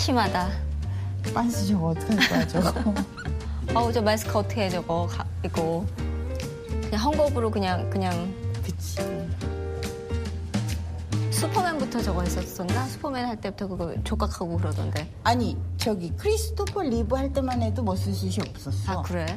심하다. 빤스 저거 어떡할 거야 저거. 저 마스크 어떻게 해 저거 이거. 그냥 헝겊으로 그냥. 그치. 슈퍼맨부터 저거 했었었나? 슈퍼맨 할 때부터 그거 족각하고 그러던데. 아니 저기 크리스토퍼 리브 할 때만 해도 머슬숱이 없었어. 아 그래?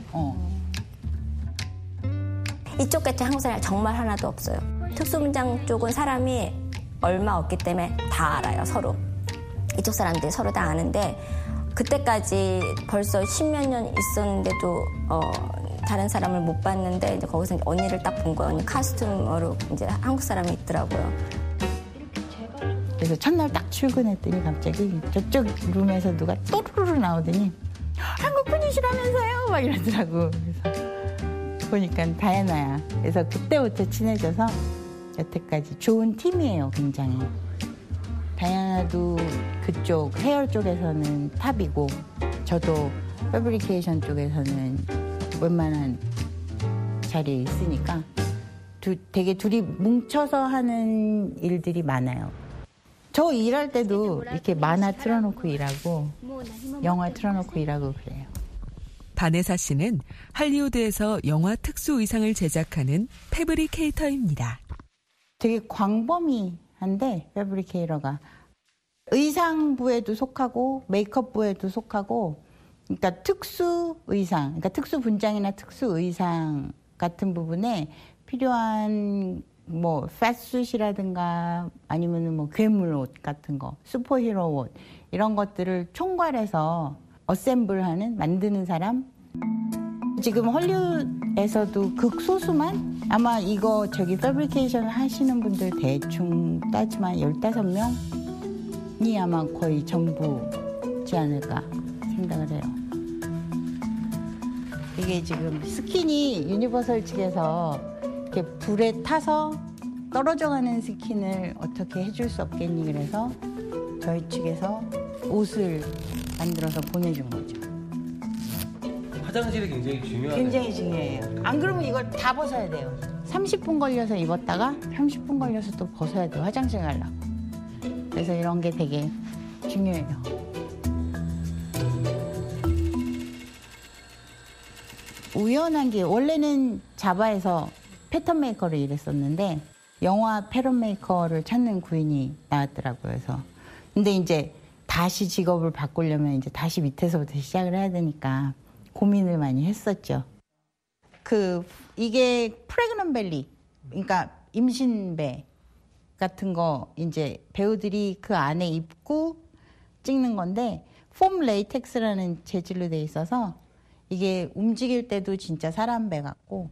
이쪽 같은 한국 사람 정말 하나도 없어요. 특수분장 쪽은 사람이 얼마 없기 때문에 다 알아요, 서로. 이쪽 사람들이 서로 다 아는데 그때까지 벌써 10몇 년 있었는데도 다른 사람을 못 봤는데 이제 거기서 이제 언니를 딱 본 거예요. 언니 카스튬으로 이제 한국 사람이 있더라고요. 그래서 첫날 딱 출근했더니 갑자기 저쪽 룸에서 누가 또르르 나오더니 한국 분이시라면서요? 막 이러더라고. 그래서 보니까 다이아나야. 그래서 그때부터 친해져서 여태까지 좋은 팀이에요, 굉장히. 다이아나도 그쪽 헤어 쪽에서는 탑이고 저도 패브리케이션 쪽에서는 웬만한 자리에 있으니까 되게 둘이 뭉쳐서 하는 일들이 많아요. 저 일할 때도 이렇게 만화 틀어놓고 일하고 영화 틀어놓고 일하고 그래요. 바네사 씨는 할리우드에서 영화 특수 의상을 제작하는 패브리케이터입니다. 되게 광범위한데 패브리케이터가 의상부에도 속하고 메이크업부에도 속하고 그러니까 특수 의상, 그러니까 특수 분장이나 특수 의상 같은 부분에 필요한 뭐 패스슛이라든가 아니면은 뭐 괴물 옷 같은 거, 슈퍼히어로 옷 이런 것들을 총괄해서 어셈블하는 만드는 사람. 지금 헐리우드에서도 극소수만 아마 이거 패브리케이션 하시는 분들 대충 따지면 15명이 아마 거의 전부지 않을까 생각을 해요. 이게 지금 스킨이 유니버설 측에서 이렇게 불에 타서 떨어져가는 스킨을 어떻게 해줄 수 없겠니? 그래서 저희 측에서 옷을 만들어서 보내준 거죠. 화장실이 굉장히 중요하네요. 굉장히 중요해요. 안 그러면 이걸 다 벗어야 돼요. 30분 걸려서 입었다가 30분 걸려서 또 벗어야 돼요. 화장실 가려고. 그래서 이런 게 되게 중요해요. 우연한 게 원래는 자바에서 패턴 메이커를 일했었는데 영화 패턴 메이커를 찾는 구인이 나왔더라고요. 그래서 근데 이제 다시 직업을 바꾸려면 이제 다시 밑에서부터 시작을 해야 되니까 고민을 많이 했었죠. 이게 프레그넌 벨리, 그러니까 임신배 같은 거 이제 배우들이 그 안에 입고 찍는 건데 폼 레이텍스라는 재질로 돼 있어서 이게 움직일 때도 진짜 사람 배 같고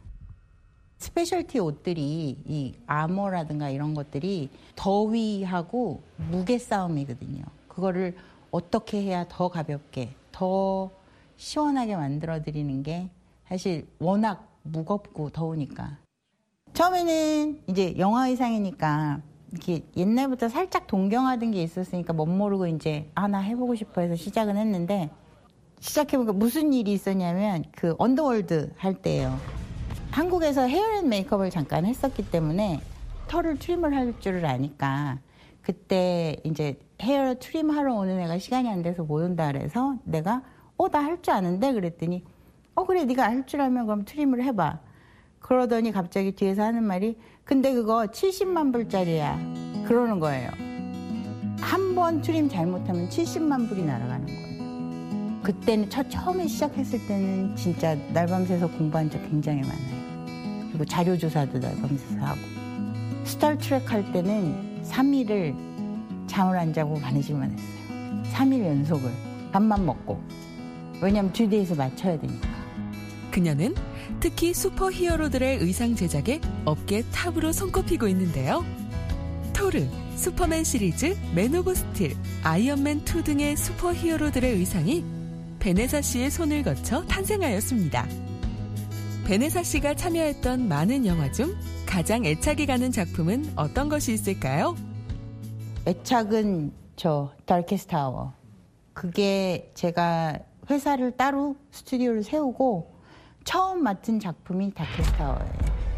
스페셜티 옷들이 이 아머라든가 이런 것들이 더위하고 무게 싸움이거든요. 그거를 어떻게 해야 더 가볍게, 더 시원하게 만들어드리는 게 사실 워낙 무겁고 더우니까. 처음에는 이제 영화 의상이니까 이렇게 옛날부터 살짝 동경하던 게 있었으니까 멋모르고 이제 나 해보고 싶어 해서 시작은 했는데 시작해보니까 무슨 일이 있었냐면 그 언더월드 할 때예요. 한국에서 헤어 앤 메이크업을 잠깐 했었기 때문에 털을 트림을 할 줄을 아니까 그때 이제 헤어 트림 하러 오는 애가 시간이 안 돼서 못 온다 그래서 내가 나 할 줄 아는데 그랬더니 그래 네가 할 줄 알면 그럼 트림을 해봐. 그러더니 갑자기 뒤에서 하는 말이 근데 그거 70만 불짜리야. 그러는 거예요. 한 번 트림 잘못하면 70만 불이 날아가는 거예요. 그때는 처음에 시작했을 때는 진짜 날밤새서 공부한 적 굉장히 많아요. 그리고 자료조사도 날밤새서 하고. 스타트랙 할 때는 3일을 잠을 안 자고 바느질만 했어요. 3일 연속을. 밥만 먹고. 왜냐면 2대에서 맞춰야 되니까. 그녀는 특히 슈퍼히어로들의 의상 제작에 업계 탑으로 손꼽히고 있는데요. 토르, 슈퍼맨 시리즈, 맨 오브 스틸, 아이언맨 2 등의 슈퍼히어로들의 의상이 베네사 씨의 손을 거쳐 탄생하였습니다. 베네사 씨가 참여했던 많은 영화 중 가장 애착이 가는 작품은 어떤 것이 있을까요? 애착은 다키스트 타워. 그게 제가 회사를 따로 스튜디오를 세우고 처음 맡은 작품이 다키스트 타워예요.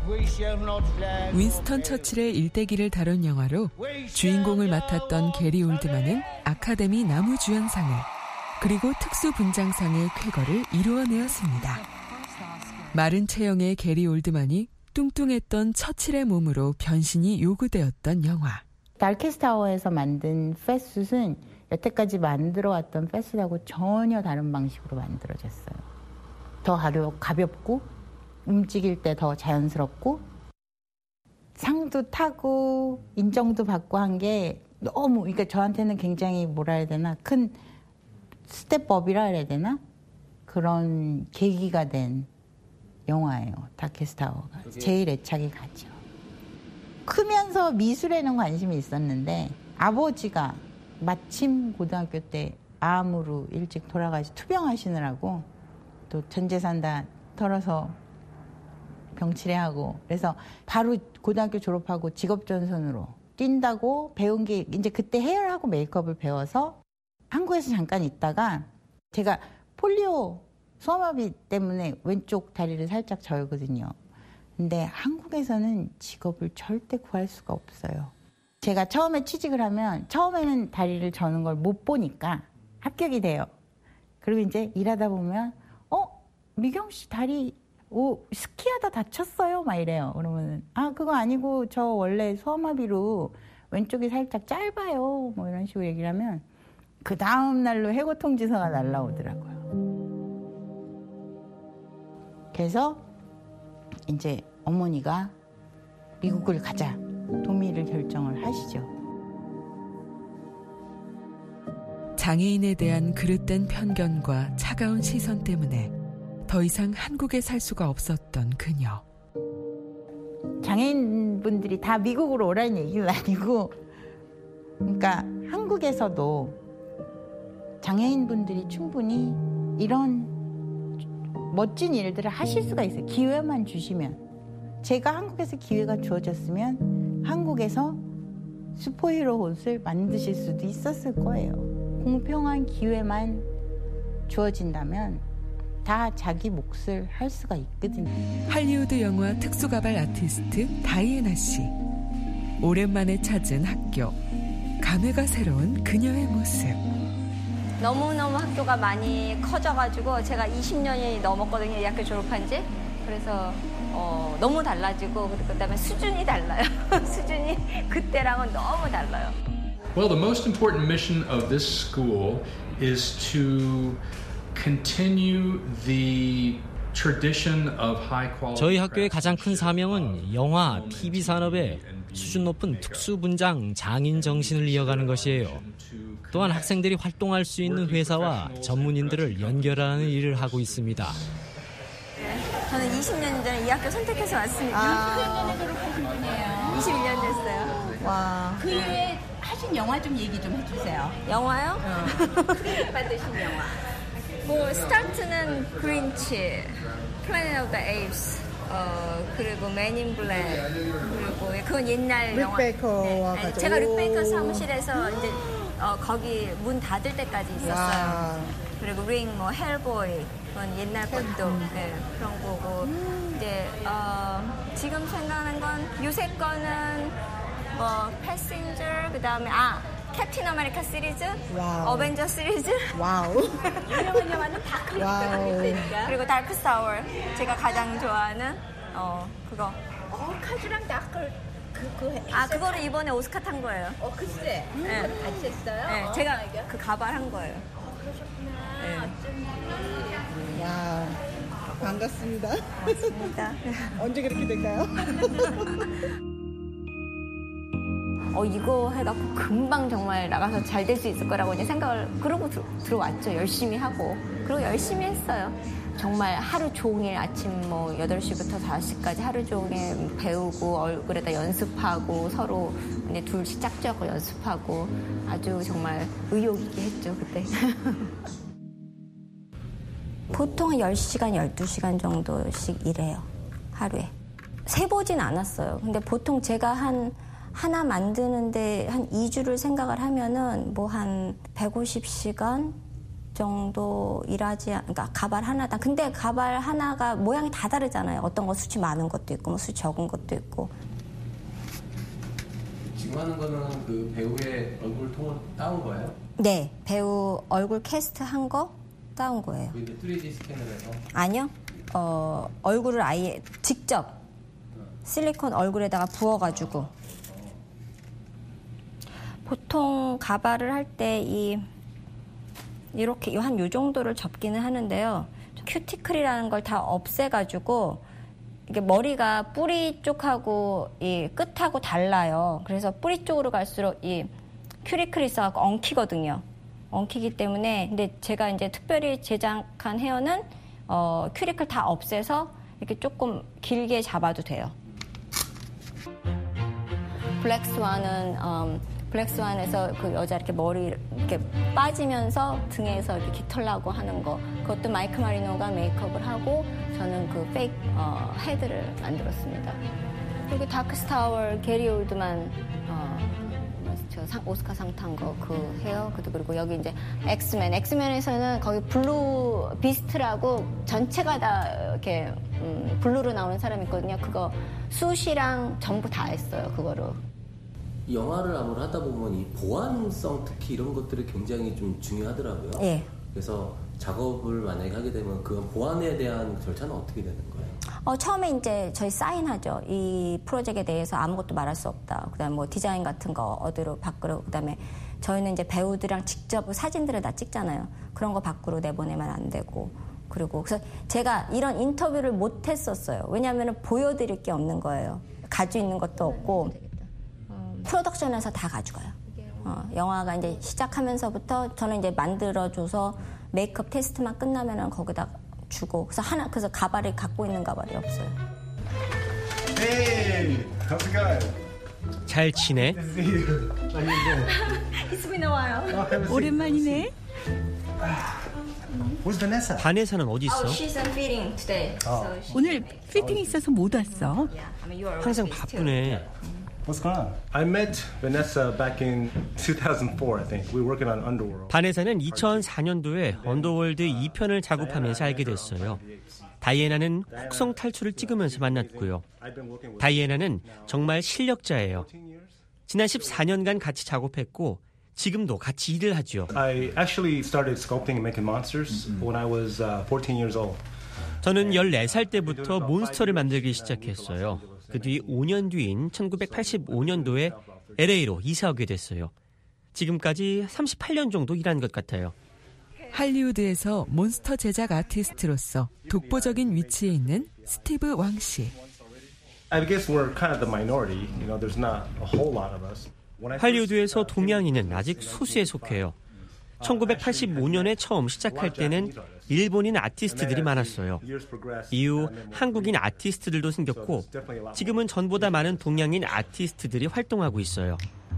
윈스턴 처칠의 일대기를 다룬 영화로 주인공을 맡았던 게리 올드만은 아카데미 나무주연상을 그리고 특수분장상의 쾌거를 이루어내었습니다. 마른 체형의 게리 올드만이 뚱뚱했던 처칠의 몸으로 변신이 요구되었던 영화. 다키스타워에서 만든 패스트는 여태까지 만들어왔던 패스트하고 전혀 다른 방식으로 만들어졌어요. 더 가볍고 움직일 때 더 자연스럽고 상도 타고 인정도 받고 한 게 너무 그러니까 저한테는 굉장히 뭐라 해야 되나 큰 스텝업이라 해야 되나 그런 계기가 된 영화예요. 다키스타워가 제일 애착이 가죠. 크면서 미술에는 관심이 있었는데 아버지가 마침 고등학교 때 암으로 일찍 돌아가시 투병하시느라고 또 전 재산 다 털어서 병치레하고 그래서 바로 고등학교 졸업하고 직업전선으로 뛴다고 배운 게 이제 그때 헤어하고 메이크업을 배워서 한국에서 잠깐 있다가 제가 폴리오 소아마비 때문에 왼쪽 다리를 살짝 절거든요. 근데 한국에서는 직업을 절대 구할 수가 없어요. 제가 처음에 취직을 하면 처음에는 다리를 저는 걸 못 보니까 합격이 돼요. 그리고 이제 일하다 보면 미경 씨 다리 스키하다 다쳤어요? 막 이래요. 그러면은 그거 아니고 저 원래 소아마비로 왼쪽이 살짝 짧아요. 뭐 이런 식으로 얘기를 하면 그 다음 날로 해고 통지서가 날라오더라고요. 그래서 이제 어머니가 미국을 가자 도미를 결정을 하시죠. 장애인에 대한 그릇된 편견과 차가운 시선 때문에 더 이상 한국에 살 수가 없었던 그녀. 장애인분들이 다 미국으로 오라는 얘기는 아니고 그러니까 한국에서도 장애인분들이 충분히 이런 멋진 일들을 하실 수가 있어요. 기회만 주시면. 제가 한국에서 기회가 주어졌으면 한국에서 슈퍼히어로 옷을 만드실 수도 있었을 거예요. 공평한 기회만 주어진다면 다 자기 몫을 할 수가 있거든요. 할리우드 영화 특수가발 아티스트 다이애나 씨. 오랜만에 찾은 학교. 감회가 새로운 그녀의 모습. 너무너무 학교가 많이 커져가지고 제가 20년이 넘었거든요. 이 학교 졸업한 지. 그래서 너무 달라지고 그다음에 수준이 달라요. 수준이 그때랑은 너무 달라요. Well, the most important mission of this school is to continue the tradition of high quality. 저희 학교의 가장 큰 사명은 영화, TV 산업의 수준 높은 특수분장 장인 정신을 이어가는 것이에요. 또한 학생들이 활동할 수 있는 회사와 전문인들을 연결하는 일을 하고 있습니다. 저는 20년 전에 이 학교 선택해서 왔습니다. 21년 됐어요. 와. 그 이후에 하신 영화 좀 얘기 좀 해주세요. 영화요? 크레딧 받으신 영화. 뭐 스타트는 그린치, 플래닛 오브 더 에이프스, 그리고 맨 인 블랙, 그리고 그건 옛날 영화. 룩베이커와 네. 제가 룩베이커 사무실에서 이제 거기 문 닫을 때까지 있었어요. 와. 그리고 링, 뭐 헬보이, 그건 옛날 것도 네, 그런 거고. 이제 지금 생각하는 건 요새 거는 뭐 패신저, 그다음에 캡틴 아메리카 시리즈, 와우. 어벤져 시리즈. 와우. 유명한 영화는 다 그랬으니까. 그리고 다크 사워, 제가 가장 좋아하는 그거. 카즈랑 다크 그거를 이번에 오스카 탄 거예요. 글쎄. 네. 같이 했어요? 네, 제가 그 가발 한 거예요. 그러셨구나. 네. 와, 반갑습니다. 맞습니다. 언제 그렇게 될까요? 이거 해갖고 금방 정말 나가서 잘 될 수 있을 거라고 이제 생각을 그러고 들어왔죠. 열심히 하고. 그리고 열심히 했어요. 정말 하루 종일 아침 8시부터 5시까지 하루 종일 배우고 얼굴에다 연습하고 서로 이제 둘씩 짝지어서 연습하고 아주 정말 의욕 있게 했죠, 그때. 보통 10시간, 12시간 정도씩 일해요. 하루에. 세보진 않았어요. 근데 보통 제가 하나 만드는데 한 2주를 생각을 하면은 한 150시간 정도 그러니까 가발 하나당. 근데 가발 하나가 모양이 다 다르잖아요. 어떤 거 숱이 많은 것도 있고, 뭐 숱이 적은 것도 있고. 지금 하는 거는 그 배우의 얼굴 통을 따온 거예요? 네, 배우 얼굴 캐스트 한 거 따온 거예요. 이제 3D 스캔을 해서? 아니요. 얼굴을 아예 직접 실리콘 얼굴에다가 부어가지고. 보통 가발을 할 때 이렇게 한 요 정도를 접기는 하는데요. 큐티클이라는 걸 다 없애가지고 이게 머리가 뿌리 쪽하고 이 끝하고 달라요. 그래서 뿌리 쪽으로 갈수록 이 큐티클이 있어갖고 엉키거든요. 엉키기 때문에 근데 제가 이제 특별히 제작한 헤어는 큐티클 다 없애서 이렇게 조금 길게 잡아도 돼요. 블랙스완에서 그 여자 이렇게 머리 이렇게 빠지면서 등에서 이렇게 깃털 나고 하는 거. 그것도 마이크 마리노가 메이크업을 하고 저는 그 페이크 헤드를 만들었습니다. 그리고 다크스타워 게리 올드만 저 오스카상 탄 거 그 헤어. 그리고 여기 이제 엑스맨에서는 거기 블루 비스트라고 전체가 다 이렇게 블루로 나오는 사람이 있거든요. 그거 숱이랑 전부 다 했어요. 그거로. 영화를 아무래도 하다 보면 이 보안성 특히 이런 것들이 굉장히 좀 중요하더라고요. 예. 그래서 작업을 만약에 하게 되면 그 보안에 대한 절차는 어떻게 되는 거예요? 처음에 이제 저희 사인하죠. 이 프로젝트에 대해서 아무것도 말할 수 없다. 그다음에 뭐 디자인 같은 거 어디로 밖으로. 그다음에 저희는 이제 배우들이랑 직접 사진들을 다 찍잖아요. 그런 거 밖으로 내보내면 안 되고. 그리고 그래서 제가 이런 인터뷰를 못 했었어요. 왜냐하면 보여드릴 게 없는 거예요. 가지고 있는 것도 없고. 프로덕션에서 다 가져가요. 영화가 이제 시작하면서부터 저는 이제 만들어줘서 메이크업 테스트만 끝나면은 거기다 주고. 그래서 가발을 갖고 있는 가발이 없어요. Hey, how's it going? 잘 지내? Good to see you. How you doing? It's been a while. Oh, have a seat. 오랜만이네. Where's Vanessa? 바네사는 어디 있어? She's on fitting today. 오늘 피팅이 있어서 못 왔어. 항상 바쁘네. What's going on? I met Vanessa back in 2004, I think. We were working on Underworld. 바네사는 2004년도에 언더월드 2편을 작업하면서 알게 됐어요. 다이애나는 혹성 탈출을 찍으면서 만났고요. 다이애나는 정말 실력자예요. 지난 14년간 같이 작업했고 지금도 같이 일을 하죠. I actually started sculpting and making monsters when I was 14 years old. 저는 14살 때부터 몬스터를 만들기 시작했어요. 그 뒤 5년 뒤인 1985년도에 LA로 이사 오게 됐어요. 지금까지 38년 정도 일한 것 같아요. 할리우드에서 몬스터 제작 아티스트로서 독보적인 위치에 있는 스티브 왕 씨. I guess we're kind of the minority. You know, there's not a whole lot of us. 할리우드에서 동양인은 아직 소수에 속해요. 1985년에 처음 시작할 때는 일본인 아티스트들이 많았어요. 이후 한국인 아티스트들도 생겼고 지금은 전보다 많은 동양인 아티스트들이 활동하고 있어요.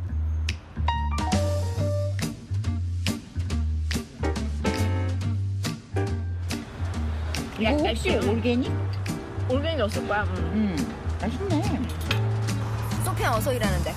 이거 혹시 올게닉? 올게닉 넣었을 거야. 맛있네. 소피아 어서 일하는데.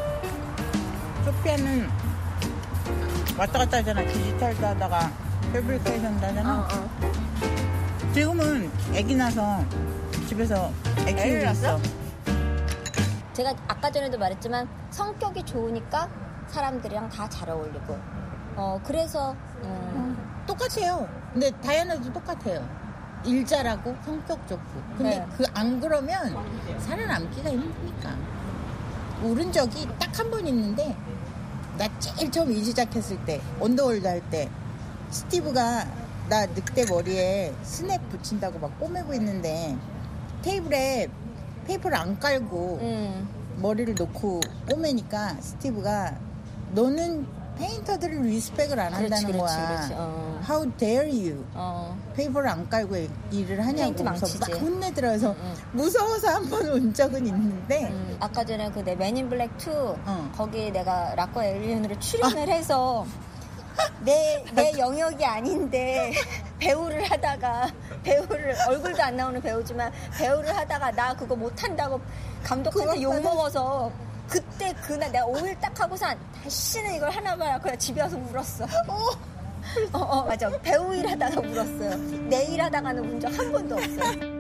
소피아는 왔다 갔다 하잖아. 디지털도 하다가 패브리케이션도 하잖아. 지금은 애기 나서 집에서 애기 키우고. 제가 아까 전에도 말했지만 성격이 좋으니까 사람들이랑 다 잘 어울리고 그래서 똑같아요. 근데 다이애나도 똑같아요. 일 잘하고 성격 좋고. 근데 그 안 그러면 살아남기가 힘드니까. 울은 적이 딱 한 번 있는데 나 제일 처음 일 시작했을 때 언더월드 할 때 스티브가 나 늑대 머리에 스냅 붙인다고 막 꼬매고 있는데 테이블에 페이퍼를 안 깔고 머리를 놓고 꼬매니까 스티브가 너는 페인터들을 리스펙을 안 한다는 거야. How dare you? 페이퍼를 안 깔고 일을 하냐고. 그래서 막 혼내들어서 무서워서 한 번 온 적은 있는데 아까 전에 그 내 맨인 블랙 2 거기 내가 락과 엘리언으로 출연을 해서 내 영역이 아닌데 배우를 하다가 얼굴도 안 나오는 배우지만 배우를 하다가 나 그거 못한다고 감독한테 욕먹어서 그때 그날 내가 5일 딱 하고서 다시는 이걸 하나 봐라. 그냥 집에 와서 울었어. 맞아. 배우 일하다가 울었어요. 내 일하다가는 운 적 한 번도 없어요.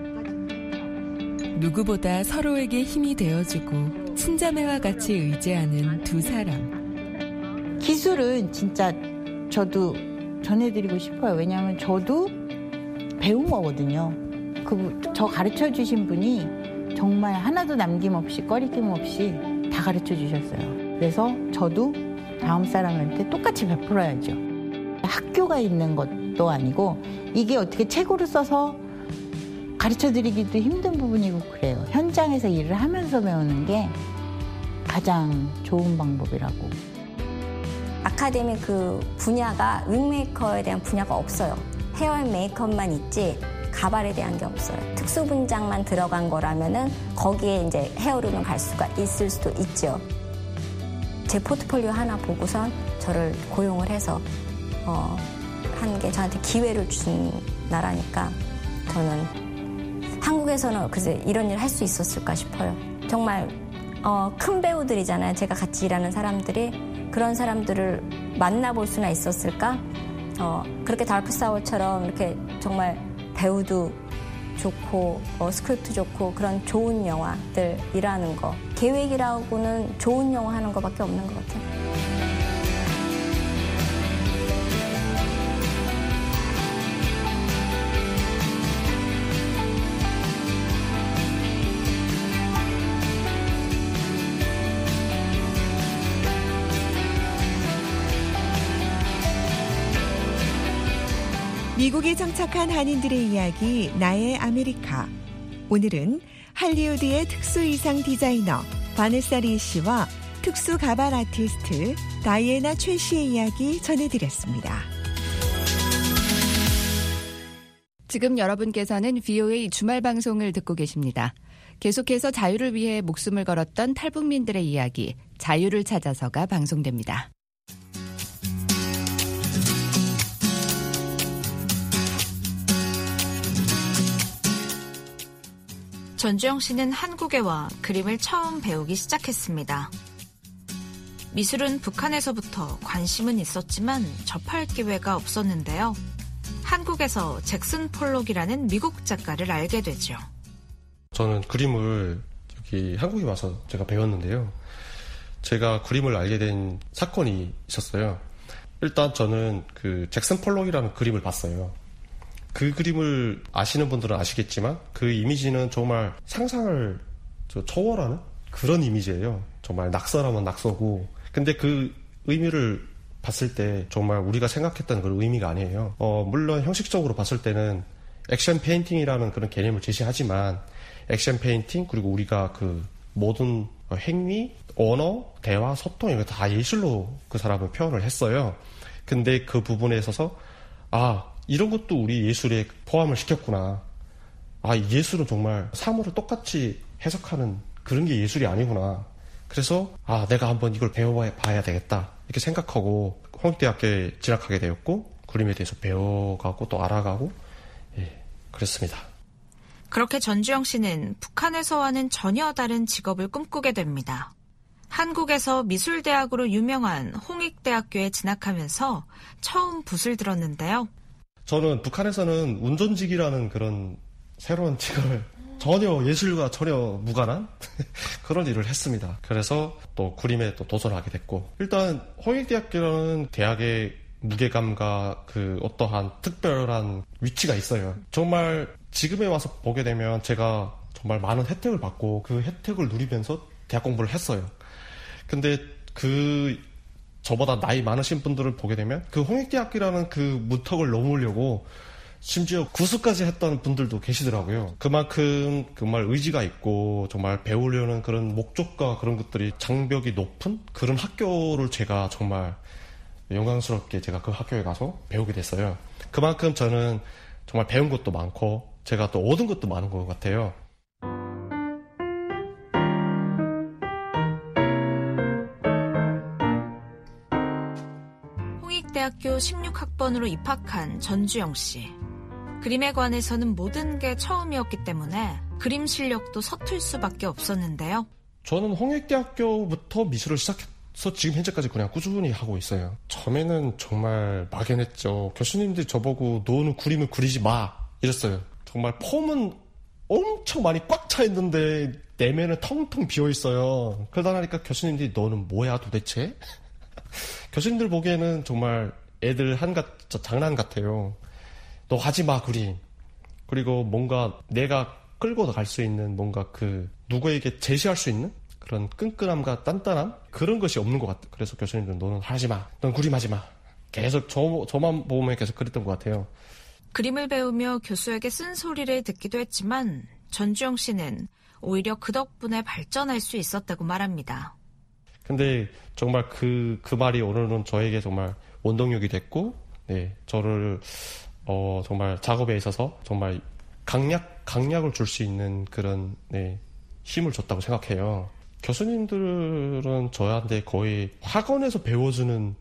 누구보다 서로에게 힘이 되어주고 친자매와 같이 의지하는 두 사람. 기술은 진짜 저도 전해드리고 싶어요. 왜냐하면 저도 배운 거거든요. 저 가르쳐 주신 분이 정말 하나도 남김없이 꺼리낌 없이 다 가르쳐 주셨어요. 그래서 저도 다음 사람한테 똑같이 베풀어야죠. 학교가 있는 것도 아니고 이게 어떻게 책으로 써서 가르쳐드리기도 힘든 부분이고 그래요. 현장에서 일을 하면서 배우는 게 가장 좋은 방법이라고. 아카데미 그 분야가 윙메이커에 대한 분야가 없어요. 헤어 앤 메이크업만 있지 가발에 대한 게 없어요. 특수 분장만 들어간 거라면은 거기에 이제 헤어룸을 갈 수가 있을 수도 있죠. 제 포트폴리오 하나 보고선 저를 고용을 해서 한 게 저한테 기회를 준 나라니까 저는 한국에서는 글쎄 이런 일 할 수 있었을까 싶어요. 정말 큰 배우들이잖아요. 제가 같이 일하는 사람들이 그런 사람들을 만나볼 수나 있었을까? 그렇게 달프사워처럼 이렇게 정말 배우도 좋고 스크립트 좋고 그런 좋은 영화들이라는 거. 계획이라고는 좋은 영화 하는 것밖에 없는 것 같아요. 미국에 정착한 한인들의 이야기 나의 아메리카. 오늘은 할리우드의 특수의상 디자이너 바네사 리 씨와 특수 가발 아티스트 다이애나 최 씨의 이야기 전해드렸습니다. 지금 여러분께서는 VOA 주말 방송을 듣고 계십니다. 계속해서 자유를 위해 목숨을 걸었던 탈북민들의 이야기, 자유를 찾아서가 방송됩니다. 전주영 씨는 한국에 와 그림을 처음 배우기 시작했습니다. 미술은 북한에서부터 관심은 있었지만 접할 기회가 없었는데요. 한국에서 잭슨 폴록이라는 미국 작가를 알게 되죠. 저는 그림을 여기 한국에 와서 제가 배웠는데요. 제가 그림을 알게 된 사건이 있었어요. 일단 저는 그 잭슨 폴록이라는 그림을 봤어요. 그 그림을 아시는 분들은 아시겠지만 그 이미지는 정말 상상을 초월하는 그런 이미지예요. 정말 낙서라면 낙서고. 근데 그 의미를 봤을 때 정말 우리가 생각했던 그런 의미가 아니에요. 물론 형식적으로 봤을 때는 액션 페인팅이라는 그런 개념을 제시하지만 액션 페인팅 그리고 우리가 그 모든 행위, 언어, 대화, 소통 이거 다 예술로 그 사람은 표현을 했어요. 근데 그 부분에 있어서 이런 것도 우리 예술에 포함을 시켰구나. 예술은 정말 사물을 똑같이 해석하는 그런 게 예술이 아니구나. 그래서 내가 한번 이걸 배워봐야 되겠다 이렇게 생각하고 홍익대학교에 진학하게 되었고 그림에 대해서 배워가고 또 알아가고 그랬습니다. 그렇게 전주영 씨는 북한에서와는 전혀 다른 직업을 꿈꾸게 됩니다. 한국에서 미술대학으로 유명한 홍익대학교에 진학하면서 처음 붓을 들었는데요. 저는 북한에서는 운전직이라는 그런 새로운 직업을 전혀 예술과 전혀 무관한 그런 일을 했습니다. 그래서 또 그림에 또 도전하게 됐고 일단 홍익대학교는 대학의 무게감과 그 어떠한 특별한 위치가 있어요. 정말 지금에 와서 보게 되면 제가 정말 많은 혜택을 받고 그 혜택을 누리면서 대학 공부를 했어요. 근데 저보다 나이 많으신 분들을 보게 되면 그 홍익대학교라는 그 문턱을 넘으려고 심지어 구수까지 했던 분들도 계시더라고요. 그만큼 정말 의지가 있고 정말 배우려는 그런 목적과 그런 것들이 장벽이 높은 그런 학교를 제가 정말 영광스럽게 제가 그 학교에 가서 배우게 됐어요. 그만큼 저는 정말 배운 것도 많고 제가 또 얻은 것도 많은 것 같아요. 홍익대학교 16학번으로 입학한 전주영 씨. 그림에 관해서는 모든 게 처음이었기 때문에 그림 실력도 서툴 수밖에 없었는데요. 저는 홍익대학교부터 미술을 지금 현재까지 그냥 꾸준히 하고 있어요. 처음에는 정말 막연했죠. 교수님들이 저보고 너는 그림을 그리지 마 이랬어요. 정말 폼은 엄청 많이 꽉 차 있는데 내면은 텅텅 비어 있어요. 그러다 나니까 교수님들이 너는 뭐야 도대체? 교수님들 보기에는 정말 애들 장난 같아요. 너 하지 마 그림. 그리고 뭔가 내가 끌고 갈 수 있는 뭔가 누구에게 제시할 수 있는 그런 끈끈함과 단단함 그런 것이 없는 것 같아요. 그래서 교수님들은 너는 하지 마, 넌 그림하지 마. 계속 저만 보면 계속 그랬던 것 같아요. 그림을 배우며 교수에게 쓴소리를 듣기도 했지만 전주영 씨는 오히려 그 덕분에 발전할 수 있었다고 말합니다. 근데 정말 그 말이 오늘은 저에게 정말 원동력이 됐고, 네, 저를 정말 작업에 있어서 정말 강약을 줄 수 있는 그런 힘을 줬다고 생각해요. 교수님들은 저한테 거의 학원에서 배워주는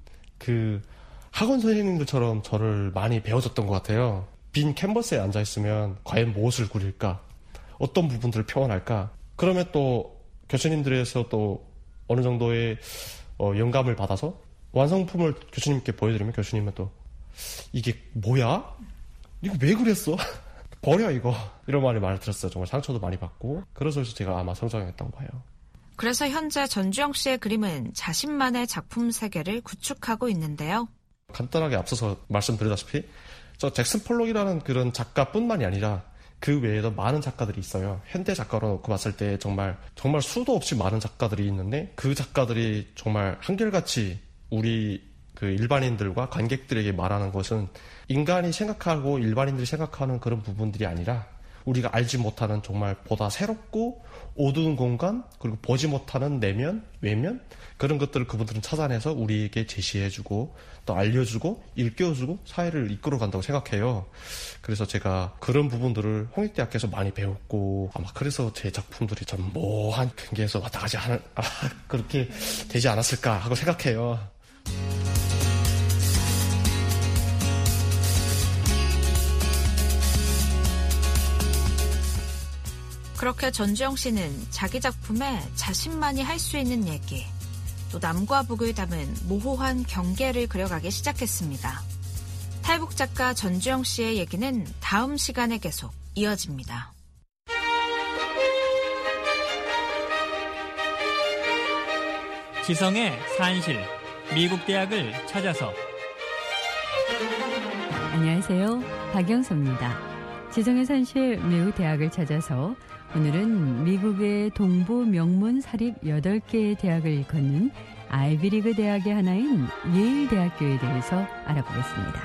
학원 선생님들처럼 저를 많이 배워줬던 것 같아요. 빈 캔버스에 앉아있으면 과연 무엇을 그릴까? 어떤 부분들을 표현할까? 그러면 또 교수님들에서 또 어느 정도의 영감을 받아서 완성품을 교수님께 보여드리면 교수님은 또 이게 뭐야? 이거 왜 그랬어? 버려 이거. 이런 말을 들었어요. 정말 상처도 많이 받고. 그래서 제가 아마 성장했다고 봐요. 그래서 현재 전주영 씨의 그림은 자신만의 작품 세계를 구축하고 있는데요. 간단하게 앞서서 말씀드렸다시피 저 잭슨 폴록이라는 그런 작가뿐만이 아니라 그 외에도 많은 작가들이 있어요. 현대 작가로 놓고 봤을 때 정말 수도 없이 많은 작가들이 있는데 그 작가들이 정말 한결같이 우리 일반인들과 관객들에게 말하는 것은 인간이 생각하고 일반인들이 생각하는 그런 부분들이 아니라 우리가 알지 못하는 정말 보다 새롭고 어두운 공간 그리고 보지 못하는 내면, 외면 그런 것들을 그분들은 찾아내서 우리에게 제시해주고 또 알려주고 일깨워주고 사회를 이끌어간다고 생각해요. 그래서 제가 그런 부분들을 홍익대학교에서 많이 배웠고 아마 그래서 제 작품들이 좀 모호한 경계에서 왔다 가지 그렇게 되지 않았을까 하고 생각해요. 그렇게 전주영 씨는 자기 작품에 자신만이 할 수 있는 얘기, 또 남과 북을 담은 모호한 경계를 그려가기 시작했습니다. 탈북 작가 전주영 씨의 얘기는 다음 시간에 계속 이어집니다. 지성의 산실, 미국 대학을 찾아서. 안녕하세요. 박영서입니다. 지성의 산실, 미국 대학을 찾아서 오늘은 미국의 동부 명문 사립 8개의 대학을 일컫는 아이비리그 대학의 하나인 예일대학교에 대해서 알아보겠습니다.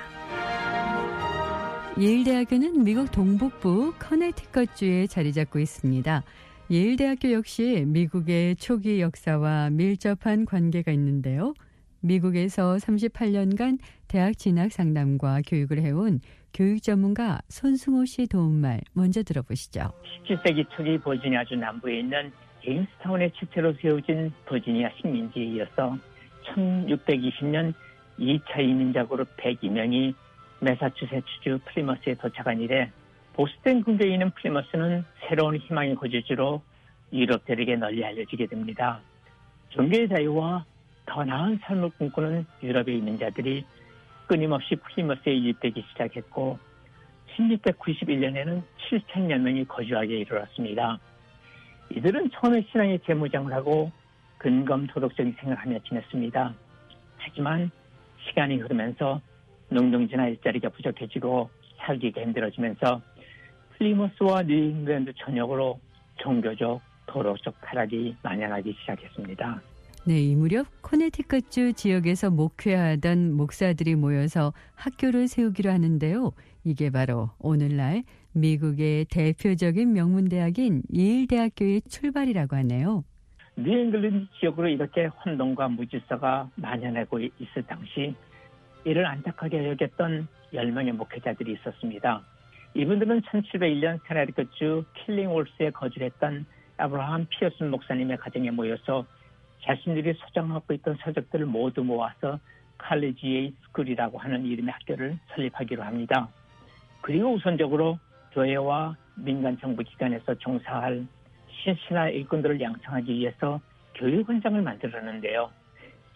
예일대학교는 미국 동북부 커네티컷주에 자리 잡고 있습니다. 예일대학교 역시 미국의 초기 역사와 밀접한 관계가 있는데요. 미국에서 38년간 대학 진학 상담과 교육을 해온 교육 전문가 손승호 씨 도움말 먼저 들어보시죠. 17세기 초기 버지니아주 남부에 있는 제임스타운의 주체로 세워진 버지니아 식민지에 이어서 1620년 2차 이민자 그룹 102명이 매사추세츠주 플리머스에 도착한 이래 보수된 근교에 있는 플리머스는 새로운 희망의 거주지로 유럽들에게 널리 알려지게 됩니다. 종교의 자유와 더 나은 삶을 꿈꾸는 유럽에 있는 자들이 끊임없이 플리머스에 유입되기 시작했고 1691년에는 7,000여 명이 거주하게 이르렀습니다. 이들은 처음에 신앙의 재무장을 하고 근검 도덕적인 생각을 하며 지냈습니다. 하지만 시간이 흐르면서 농경지나 일자리가 부족해지고 살기가 힘들어지면서 플리머스와 뉴잉글랜드 전역으로 종교적, 도덕적 타락이 만연하기 시작했습니다. 네, 이 무렵 코네티컷주 지역에서 목회하던 목사들이 모여서 학교를 세우기로 하는데요. 이게 바로 오늘날 미국의 대표적인 명문대학인 예일대학교의 출발이라고 하네요. 뉴잉글랜드 지역으로 이렇게 혼돈과 무질서가 만연하고 있을 당시 이를 안타깝게 여겼던 10명의 목회자들이 있었습니다. 이분들은 1701년 커네티컷주 킬링월스에 거주했던 아브라함 피어슨 목사님의 가정에 모여서 자신들이 소장하고 있던 서적들을 모두 모아서 칼리지에이 스쿨이라고 하는 이름의 학교를 설립하기로 합니다. 그리고 우선적으로 교회와 민간 정부 기관에서 종사할 신신한 일꾼들을 양성하기 위해서 교육원장을 만들었는데요.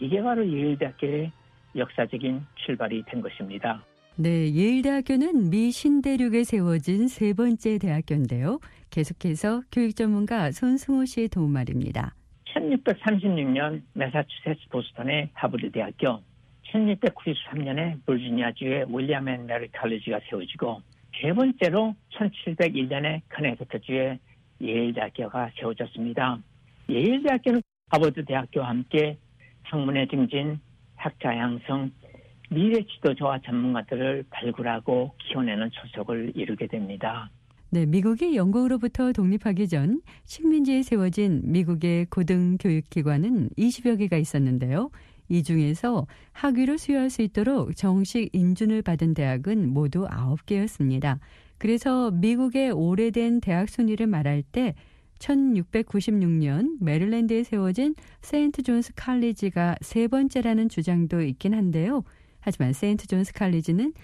이게 바로 예일대학교의 역사적인 출발이 된 것입니다. 네, 예일대학교는 미 신대륙에 세워진 세 번째 대학교인데요. 계속해서 교육 전문가 손승호 씨의 도움 말입니다. 1636년 매사추세츠 보스턴의 하버드 대학교, 1693년에 버지니아주의 윌리엄 앤 메리 칼리지가 세워지고 세 번째로 1701년에 커네티컷주의 예일대학교가 세워졌습니다. 예일대학교는 하버드 대학교와 함께 학문의 증진, 학자 양성, 미래 지도자와 전문가들을 발굴하고 키워내는 소속을 이루게 됩니다. 네, 미국이 영국으로부터 독립하기 전 식민지에 세워진 미국의 고등교육기관은 20여 개가 있었는데요. 이 중에서 학위를 수여할 수 있도록 정식 인준을 받은 대학은 모두 9개였습니다. 그래서 미국의 오래된 대학 순위를 말할 때 1696년 메릴랜드에 세워진 세인트 존스 칼리지가 세 번째라는 주장도 있긴 한데요. 하지만 세인트 존스 칼리지는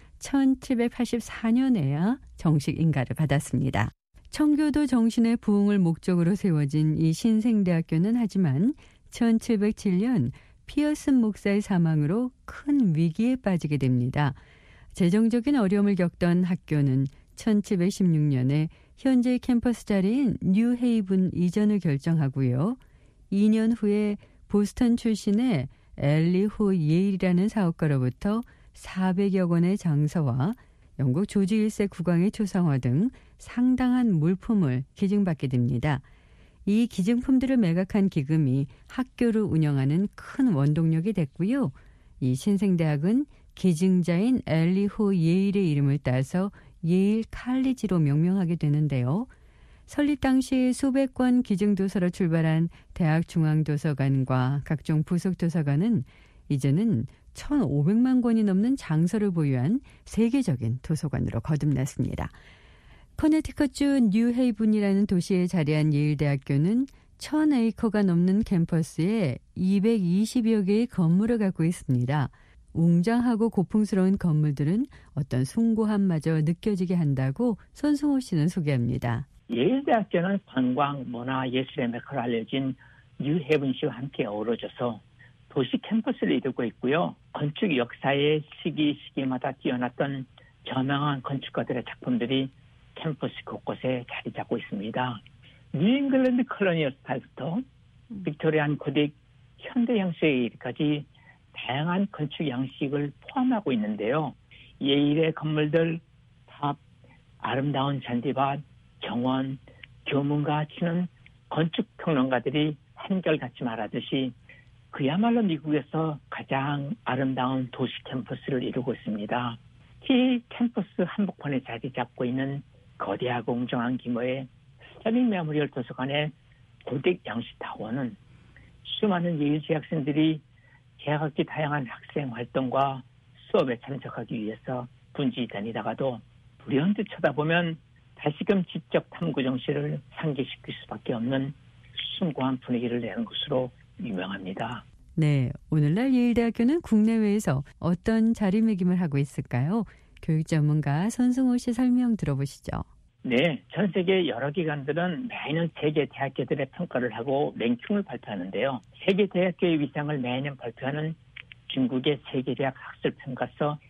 1784년에야 정식 인가를 받았습니다. 청교도 정신의 부흥을 목적으로 세워진 이 신생대학교는 하지만 1707년 피어슨 목사의 사망으로 큰 위기에 빠지게 됩니다. 재정적인 어려움을 겪던 학교는 1716년에 현재 캠퍼스 자리인 뉴헤이븐 이전을 결정하고요. 2년 후에 보스턴 출신의 엘리호 예일이라는 사업가로부터 400여 권의 장서와 영국 조지 1세 국왕의 초상화 등 상당한 물품을 기증받게 됩니다. 이 기증품들을 매각한 기금이 학교를 운영하는 큰 원동력이 됐고요. 이 신생대학은 기증자인 엘리호 예일의 이름을 따서 예일 칼리지로 명명하게 되는데요. 설립 당시 수백 권 기증도서로 출발한 대학 중앙도서관과 각종 부속도서관은 이제는 1,500만 권이 넘는 장서를 보유한 세계적인 도서관으로 거듭났습니다. 커네티컷주 뉴헤이븐이라는 도시에 자리한 예일대학교는 1,000에이커가 넘는 캠퍼스에 220여 개의 건물을 갖고 있습니다. 웅장하고 고풍스러운 건물들은 어떤 숭고함마저 느껴지게 한다고 손승호 씨는 소개합니다. 예일대학교는 관광, 문화, 예술의 메카로 알려진 뉴헤븐시와 함께 어우러져서 도시 캠퍼스를 이루고 있고요. 건축 역사의 시기마다 뛰어났던 저명한 건축가들의 작품들이 캠퍼스 곳곳에 자리 잡고 있습니다. 뉴잉글랜드 컬로니얼 스타일부터 빅토리안 고딕, 현대 양식에 이르기까지 다양한 건축 양식을 포함하고 있는데요. 예일의 건물들, 탑, 아름다운 잔디밭, 정원, 교문과 치는 건축평론가들이 한결같이 말하듯이 그야말로 미국에서 가장 아름다운 도시 캠퍼스를 이루고 있습니다. 이 캠퍼스 한복판에 자리 잡고 있는 거대하고 웅장한 규모의 스터링 메모리얼 도서관의 고딕 양식타워는 수많은 예일 재학생들이 개학기 다양한 학생 활동과 수업에 참석하기 위해서 분주히 다니다가도 불현듯 쳐다보면 다시금 지적 탐구 정신을 상기시킬 수밖에 없는 숭고한 분위기를 내는 곳으로 유명합니다. 네, 오늘날 예일대학교는 국내외에서 어떤 자리매김을 하고 있을까요? 교육 전문가 손승호 씨 설명 들어보시죠. 네, 전 세계 여러 기관들은 매년 세계 대학교들의 평가를 하고 랭킹을 발표하는데요. 세계 대학교의 위상을 매년 발표하는 중국의 세계대학 학술평가서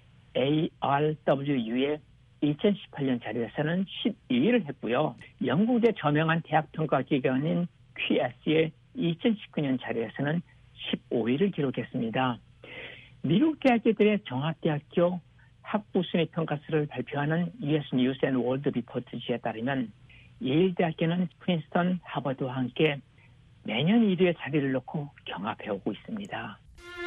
ARWU의 2018년 자료에서는 12위를 했고요. 영국의 저명한 대학평가 기관인 QS의 2019년 자료에서는 15위를 기록했습니다. 미국 대학교들의 종합대학교 학부 순위 평가서를 발표하는 US News and World Report지에 따르면 예일대학교는 프린스턴, 하버드와 함께 매년 1위의 자리를 놓고 경합해오고 있습니다.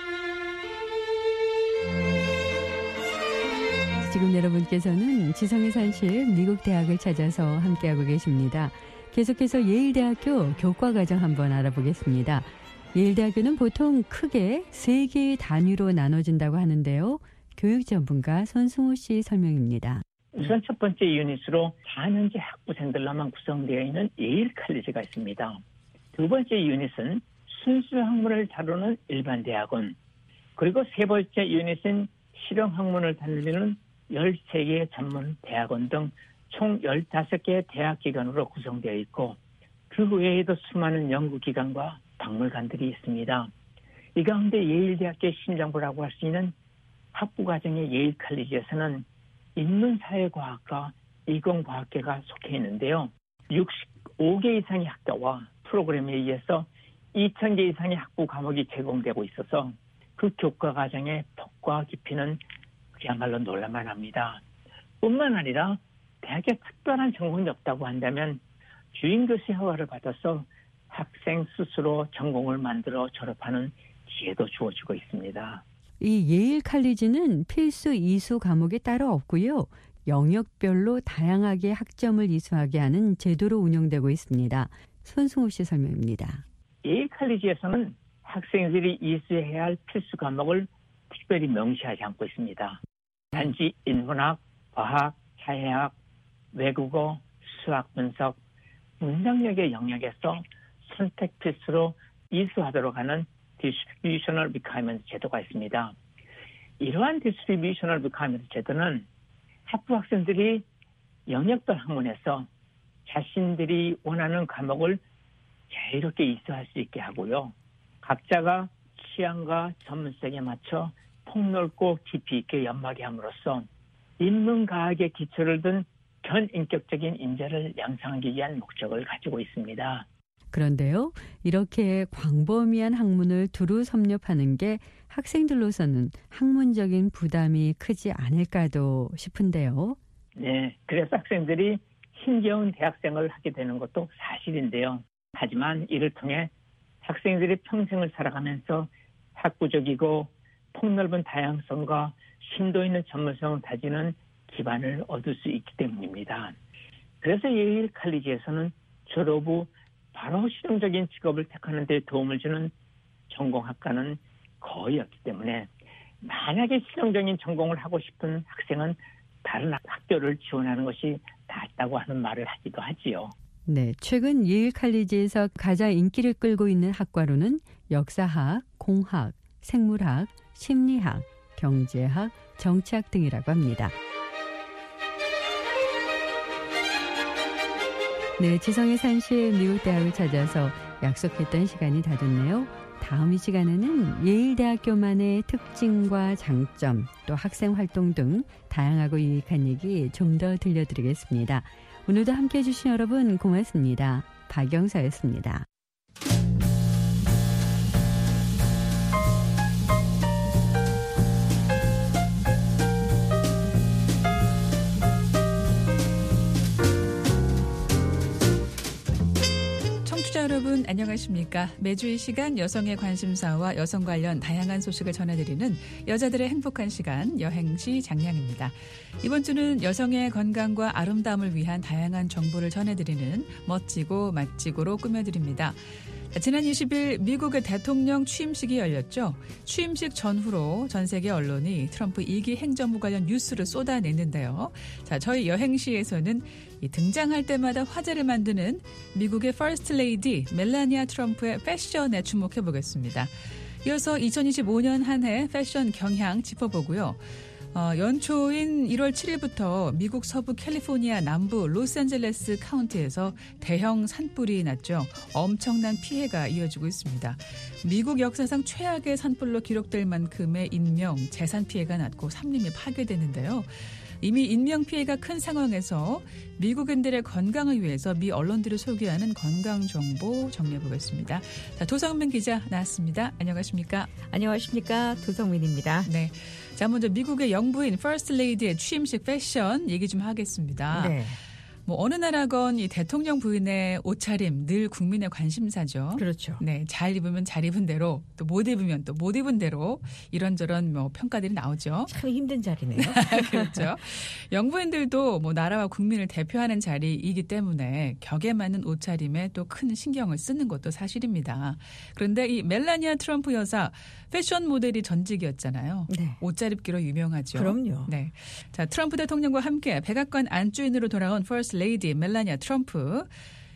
지금 여러분께서는 지성의 산실 미국 대학을 찾아서 함께하고 계십니다. 계속해서 예일대학교 교과과정 한번 알아보겠습니다. 예일대학교는 보통 크게 3개의 단위로 나눠진다고 하는데요. 교육 전문가 손승호 씨 설명입니다. 우선 첫 번째 유닛으로 4년제 학부생들로만 구성되어 있는 예일 칼리지가 있습니다. 두 번째 유닛은 순수 학문을 다루는 일반 대학원, 그리고 세 번째 유닛은 실용 학문을 다루는 13개의 전문 대학원 등 총 15개의 대학기관으로 구성되어 있고 그 외에도 수많은 연구기관과 박물관들이 있습니다. 이 가운데 예일대학교 심장부라고 할 수 있는 학부과정의 예일 칼리지에서는 인문사회과학과 이공과학계가 속해 있는데요. 65개 이상의 학교와 프로그램에 의해서 2,000개 이상의 학부 과목이 제공되고 있어서 그 교과 과정의 폭과 깊이는 그야말로 놀랄만 합니다. 뿐만 아니라 대학에 특별한 전공이 없다고 한다면 주임 교수의 허가를 받아서 학생 스스로 전공을 만들어 졸업하는 기회도 주어지고 있습니다. 이 예일 칼리지는 필수 이수 과목이 따로 없고요. 영역별로 다양하게 학점을 이수하게 하는 제도로 운영되고 있습니다. 손승우 씨 설명입니다. 예일 칼리지에서는 학생들이 이수해야 할 필수 과목을 특별히 명시하지 않고 있습니다. 단지 인문학, 과학, 사회학, 외국어, 수학 분석, 문장력의 영역에서 선택 필수로 이수하도록 하는 Distributional Requirement 제도가 있습니다. 이러한 Distributional Requirement 제도는 학부 학생들이 영역별 학문에서 자신들이 원하는 과목을 자유롭게 이수할 수 있게 하고요. 각자가 취향과 전문성에 맞춰 폭넓고 깊이 있게 연마하게 함으로써 인문과학의 기초를 둔 전인격적인 인재를 양성하기 위한 목적을 가지고 있습니다. 그런데요, 이렇게 광범위한 학문을 두루 섭렵하는 게 학생들로서는 학문적인 부담이 크지 않을까도 싶은데요. 네, 그래서 학생들이 힘겨운 대학생을 하게 되는 것도 사실인데요. 하지만 이를 통해 학생들이 평생을 살아가면서 학구적이고 폭넓은 다양성과 심도 있는 전문성을 다지는 기반을 얻을 수 있기 때문입니다. 그래서 예일 칼리지에서는 졸업 후 바로 실용적인 직업을 택하는 데 도움을 주는 전공학과는 거의 없기 때문에 만약에 실용적인 전공을 하고 싶은 학생은 다른 학교를 지원하는 것이 낫다고 하는 말을 하기도 하지요. 네, 최근 예일 칼리지에서 가장 인기를 끌고 있는 학과로는 역사학, 공학, 생물학, 심리학, 경제학, 정치학 등이라고 합니다. 네, 지성의 산실 미국 대학을 찾아서 약속했던 시간이 다 됐네요. 다음 이 시간에는 예일대학교만의 특징과 장점, 또 학생 활동 등 다양하고 유익한 얘기 좀 더 들려드리겠습니다. 오늘도 함께해 주신 여러분 고맙습니다. 박영서였습니다. 여러분 안녕하십니까? 매주 이 시간 여성의 관심사와 여성 관련 다양한 소식을 전해드리는 여자들의 행복한 시간 여행시 장량입니다. 이번 주는 여성의 건강과 아름다움을 위한 다양한 정보를 전해드리는 멋지고 맛지고로 꾸며드립니다. 지난 20일 미국의 대통령 취임식이 열렸죠. 취임식 전후로 전 세계 언론이 트럼프 2기 행정부 관련 뉴스를 쏟아냈는데요. 자, 저희 여행시에서는 이 등장할 때마다 화제를 만드는 미국의 퍼스트 레이디 멜라니아 트럼프의 패션에 주목해 보겠습니다. 이어서 2025년 한 해 패션 경향 짚어보고요. 연초인 1월 7일부터 미국 서부 캘리포니아 남부 로스앤젤레스 카운티에서 대형 산불이 났죠. 엄청난 피해가 이어지고 있습니다. 미국 역사상 최악의 산불로 기록될 만큼의 인명, 재산 피해가 났고 산림이 파괴됐는데요. 이미 인명피해가 큰 상황에서 미국인들의 건강을 위해서 미 언론들이 소개하는 건강정보 정리해보겠습니다. 자, 도성민 기자 나왔습니다. 안녕하십니까? 안녕하십니까? 도성민입니다. 네. 자, 먼저 미국의 영부인 퍼스트 레이디의 취임식 패션 얘기 좀 하겠습니다. 네. 뭐 어느 나라건 이 대통령 부인의 옷차림 늘 국민의 관심사죠. 그렇죠. 네, 잘 입으면 잘 입은 대로 또 못 입으면 또 못 입은 대로 이런저런 뭐 평가들이 나오죠. 참 힘든 자리네요. 그렇죠. 영부인들도 뭐 나라와 국민을 대표하는 자리이기 때문에 격에 맞는 옷차림에 또 큰 신경을 쓰는 것도 사실입니다. 그런데 이 멜라니아 트럼프 여사 패션 모델이 전직이었잖아요. 네. 옷 잘 입기로 유명하죠. 그럼요. 네. 자, 트럼프 대통령과 함께 백악관 안주인으로 돌아온 퍼스트 레이디 멜라니아 트럼프.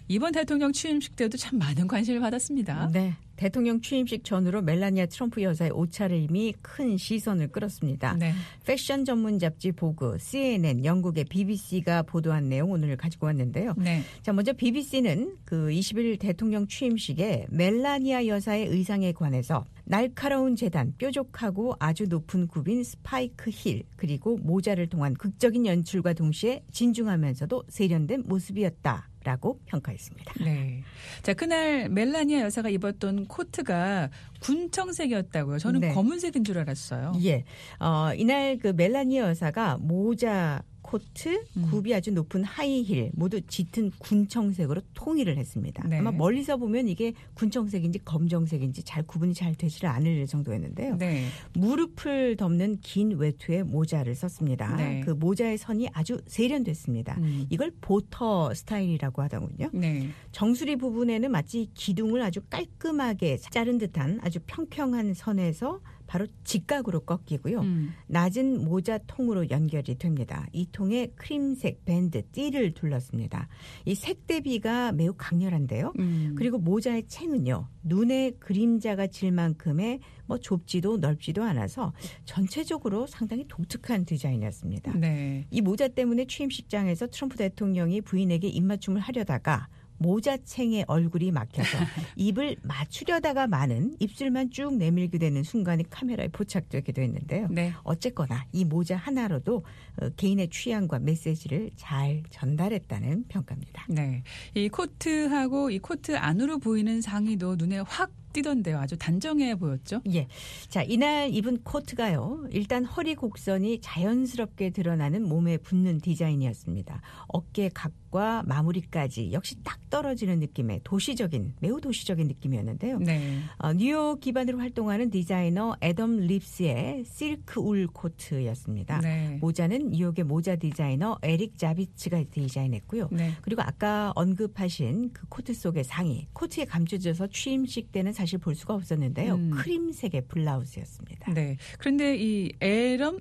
이번 대통령 취임식 때도 참 많은 관심을 받았습니다. 네. 대통령 취임식 전후로 멜라니아 트럼프 여사의 옷차림이 큰 시선을 끌었습니다. 네. 패션 전문 잡지 보그, CNN, 영국의 BBC가 보도한 내용 오늘 가지고 왔는데요. 네. 자, 먼저 BBC는 그 20일 대통령 취임식에 멜라니아 여사의 의상에 관해서 날카로운 재단, 뾰족하고 아주 높은 굽인 스파이크 힐, 그리고 모자를 통한 극적인 연출과 동시에 진중하면서도 세련된 모습이었다라고 평가했습니다. 네. 자, 그날 멜라니아 여사가 입었던 코트가 군청색이었다고요. 저는 네. 검은색인 줄 알았어요. 예. 이날 그 멜라니아 여사가 모자, 코트, 굽이 아주 높은 하이힐 모두 짙은 군청색으로 통일을 했습니다. 네. 아마 멀리서 보면 이게 군청색인지 검정색인지 잘 구분이 잘 되지를 않을 정도였는데요. 네. 무릎을 덮는 긴 외투의 모자를 썼습니다. 네. 그 모자의 선이 아주 세련됐습니다. 이걸 보터 스타일이라고 하더군요. 네. 정수리 부분에는 마치 기둥을 아주 깔끔하게 자른 듯한 아주 평평한 선에서 바로 직각으로 꺾이고요. 낮은 모자 통으로 연결이 됩니다. 이 통에 크림색 밴드, 띠를 둘렀습니다. 이 색 대비가 매우 강렬한데요. 그리고 모자의 챙은요. 눈에 그림자가 질 만큼의 뭐 좁지도 넓지도 않아서 전체적으로 상당히 독특한 디자인이었습니다. 네. 이 모자 때문에 취임식장에서 트럼프 대통령이 부인에게 입맞춤을 하려다가 모자챙에 얼굴이 막혀서 입을 맞추려다가 마는 입술만 쭉 내밀게 되는 순간이 카메라에 포착되기도 했는데요. 네. 어쨌거나 이 모자 하나로도 개인의 취향과 메시지를 잘 전달했다는 평가입니다. 네. 이 코트하고 이 코트 안으로 보이는 상의도 눈에 확 띄던데요. 아주 단정해 보였죠? 예. 자, 이날 입은 코트가요. 일단 허리 곡선이 자연스럽게 드러나는 몸에 붙는 디자인이었습니다. 어깨 각과 마무리까지 역시 딱 떨어지는 느낌의 매우 도시적인 느낌이었는데요. 네. 뉴욕 기반으로 활동하는 디자이너 애덤 립스의 실크 울 코트였습니다. 네. 모자는 뉴욕의 모자 디자이너 에릭 자비츠가 디자인했고요. 네. 그리고 아까 언급하신 그 코트 속의 상의, 코트에 감춰져서 취임식 때는 사실 볼 수가 없었는데요. 크림색의 블라우스였습니다. 네. 그런데 이 애덤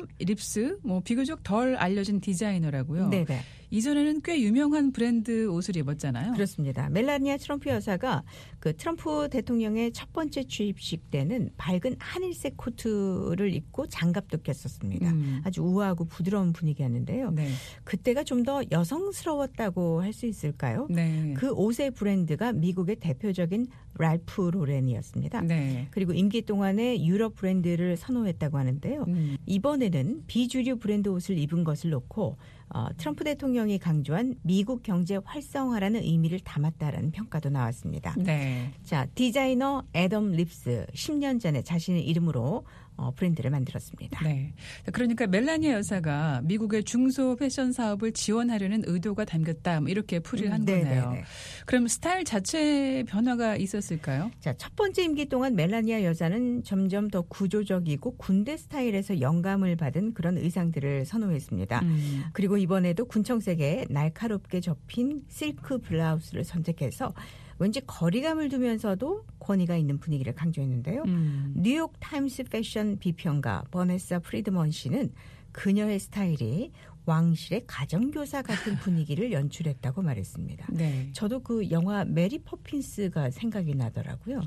립스 비교적 덜 알려진 디자이너라고요. 네네. 이전에는 꽤 유명한 브랜드 옷을 입었잖아요. 그렇습니다. 멜라니아 트럼프 여사가 그 트럼프 대통령의 첫 번째 취임식 때는 밝은 하늘색 코트를 입고 장갑도 꼈었습니다. 아주 우아하고 부드러운 분위기였는데요. 네. 그때가 좀 더 여성스러웠다고 할 수 있을까요? 네. 그 옷의 브랜드가 미국의 대표적인 랄프 로렌이었습니다. 네. 그리고 임기 동안에 유럽 브랜드를 선호했다고 하는데요. 이번에는 비주류 브랜드 옷을 입은 것을 놓고 트럼프 대통령이 강조한 미국 경제 활성화라는 의미를 담았다라는 평가도 나왔습니다. 네. 자, 디자이너 애덤 립스 10년 전에 자신의 이름으로 브랜드를 만들었습니다. 네. 그러니까 멜라니아 여사가 미국의 중소 패션 사업을 지원하려는 의도가 담겼다. 이렇게 풀이를 한 거네요. 그럼 스타일 자체의 변화가 있었을까요? 자, 첫 번째 임기 동안 멜라니아 여사는 점점 더 구조적이고 군대 스타일에서 영감을 받은 그런 의상들을 선호했습니다. 그리고 이번에도 군청색에 날카롭게 접힌 실크 블라우스를 선택해서 왠지 거리감을 두면서도 권위가 있는 분위기를 강조했는데요. 뉴욕 타임스 패션 비평가 버네사 프리드먼 씨는 그녀의 스타일이 왕실의 가정교사 같은 분위기를 연출했다고 말했습니다. 네. 저도 그 영화 메리 포핀스가 생각이 나더라고요.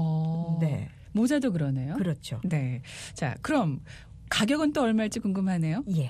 네. 모자도 그러네요. 그렇죠. 네. 자, 그럼 가격은 또 얼마일지 궁금하네요. 예.